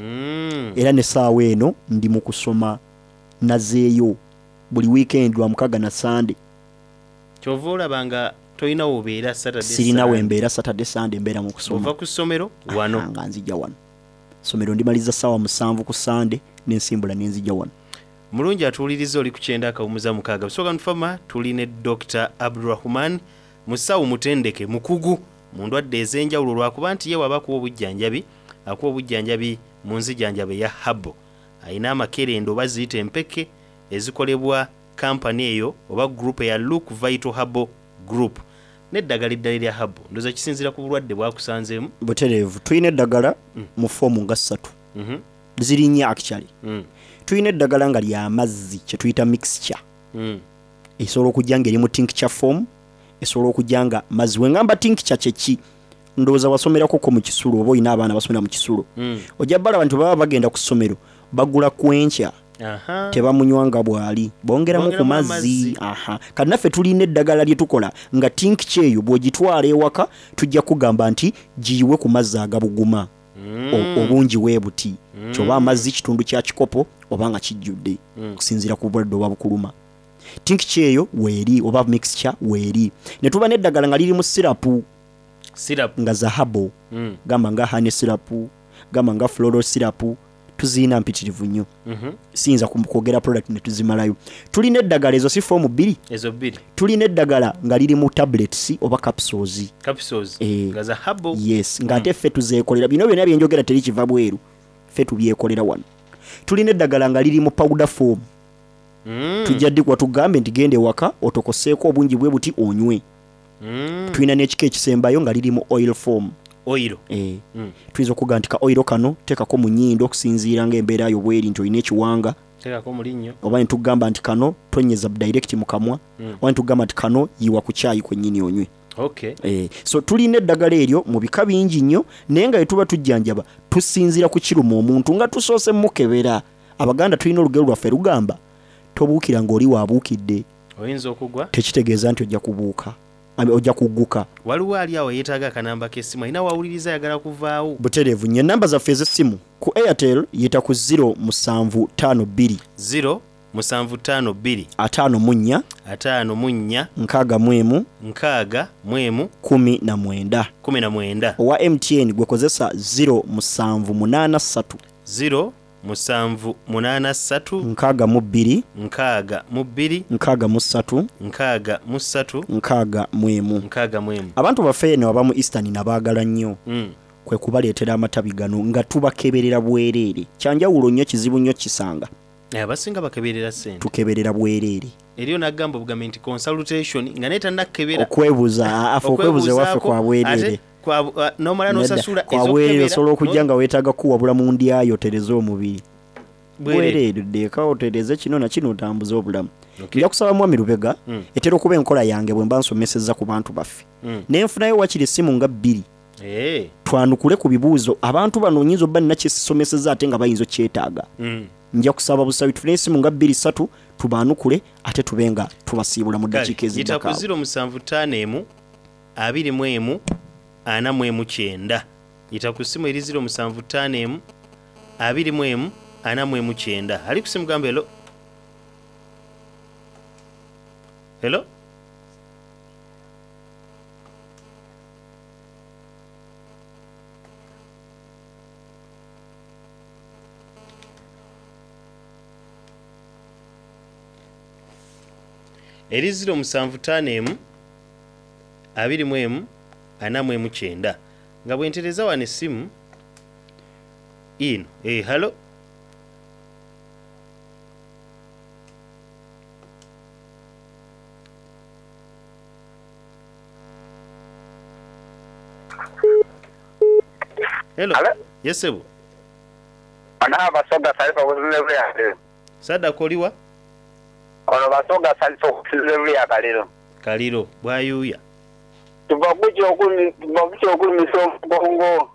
Mm. Era ne saawa eno ndi mu kusoma nazeeyo buli weekend lwa mukaga na Sunday. Kyova olabanga toyina wobeera Saturday. Sirina wembeera Saturday Sunday mbeera mu kusoma. Ova ku ssomero wano. Nga nzija wano. Somero ndimaliza saawa musanvu ku Sunday n'ensimbula n'enzija wano. Mulungi atuuliriza oli ku kyenda akawumuza mukaaga. Busoga Nfama tuli ne Doctor Abdurrahman musawo mutendeke mukugu mu ndwadde ez'enjawulo lwakuba nti ye waba kuwa obujjanjabi akuwa obujjanjabi mu nzijanjabe ya Habo. Ayina amakerendo oba ziyita empeke ezikolebwa kampani eyo oba group ya Look Vital Habo Group. N'eddagala eddala lya Habo ndoza kisinzira ku bulwadde bwakusanzeemu. Butereevu tuyina eddagala mm. mu foomu nga ssatu. Mhm. Mm ziri nnyo actually. Mm. Tuyina eddagala nga lya mazzi kye tuyita mixture. Mm. Esobola okujja ng'eri mu tincture form, esobola okujja nga mazzi. Wengamba tincture kye ki? Ndowooza wasomerako ko mu Kisulo oba olina abaana basomera mu Kisulo. Mm. Ojja bala abantu baba bagenda ku ssomero bagula kwenkya. Aha. Tebamunywanga bwali bongeramu ku mazzi. Aha. Kati naffe tulina eddagala lye tukola nga tincture eyo bw'ogitwala ewaka tujja kugamba nti giyiwe ku mazzi agabuguma. Mm. Obungi weebuti mm. kyoba amazzi kitundu kya kikopo oba nga kijjudde mm. kusinziira ku bulwadde oba bukuluma. Tincture eyo weeri oba mixture weeri. Ne tuba n'eddagala nga liri mu sirapu. Sirapu nga zahabo mm. gamba nga honey sirapu gamba nga floral sirapu tuzina mpitirivu nnyo. Mhm. Siyinza kwogera product ne tuzimalayo. Tulina eddagala ezo si form bbiri. Ezo bbiri. Tulina eddagala nga liri mu tablets oba capsules. Capsules. Eh, nga za Habo. Yes, nga ate mm. ffe tuzeekolera. Bino byonna byenjogera teri kiva bweru. Ffe tubyekolera wano. Tulina eddagala nga liri mu powder form. Mm. Tujja ddi kwa tugambe nti gende waka otokoseeko obungi bwe buti onywe. Mm. Tulina n'ekika ekisembayo nga liri mu oil form. Oil. Eh. Mm. Tuizo kugantika oil kano tekako mu nnyindo okusinziira ng'embeera yo bweri nti olina ekiwanga. Tekako mu linnyo. Oba ntugamba nti kano tonyeza direct mu kamwa. Mm. Oba ntugamba nti kano yiwa ku caayi kwennyini onywe. Okay. Eh, so tulina eddagala eryo mu bika bingi nnyo naye nga etuba tujjanjaba tusinziira ku kiruma omuntu nga tusoose mukebera. Abaganda tulina olugero lwaffe lugamba tobuukira ng'oli waabuukidde. Oyinza okugwa. Tekitegeeza nti ojja kubuuka. Ami ojja kugguka. Waliwo ali awo yeetaaga akanamba k'essimu ayina wawuliriza ayagala kuvaawo. Butereevu nnyo ennamba zaffe ez'essimu ku Airtel yita ku zero musanvu ttaano bbiri zero musanvu ttaano bbiri ataano mu nnya ataano mu nnya nkaaga mu emu nkaaga mu emu kumi na mwenda. kumi na mwenda. Owa M T N gwe kozesa zero musanvu munaana ssatu zero musanvu munaana ssatu nkaaga mu bbiri nkaaga mu bbiri nkaaga mu ssatu nkaaga mu ssatu nkaaga mu emu. nkaaga mu emu. Abantu baffe eno abamu Eastern nabaagala nnyo. Mm. Kwe kubaleetera amatabi gano nga tubakeberera bwereere. Kyanjawulo nnyo kizibu nnyo kisanga. Abasinga bakeberera ssente. Tukeberera bwereere. Eriyo n'agamba obugambe nti consultation nga neeta nakebera. Okwebuza afa okwebuza waffe kwa bwereere. Kwa uh, nomala nosasula ezokebera. Kwa bwereere osobola okujja nga weetaaga kuwabula mu ndyayo otereze omubiri. Bwereere ddeeka otereze kino na kino otambuza obulamu. Nja kusaba Mwami Lubega mm. etera okuba enkola yange bwe mba nsomesezza ku bantu baffe. Mm. N'enfunayo wakiri essimu nga bbiri. Hey. Twanukule ku bibuuzo abantu bano nyinza obba nina kyesomesezza ate nga bayinza okyetaaga. Mm. Nja kusaba busabi tufune essimu nga bbiri ssatu tubaanukule ate tubenga tubasiibula mu ddakiika eziddako. Yita ku zero musanvu ttaano emu abiri mu emu ana mu emu kyenda yita ku ssimu eri ziro musanvu ttaano emu abiri mu emu ana mu emu kyenda. Ali ku simu gamba hello. Hello? Eri ziro musanvu ttaano emu abiri mu emu ana mu emu kyenda. Nga bwentereza wano essimu ino. Eh, hello? Hello. Hello? Yes, sir. Ana basoga salifa kuzile ya. Sada koliwa? Ono basoga salifa kuzile ya kaliro. Kaliro, bwayuya. Tubakuchi okuli tubakuchi okuli miso bongo.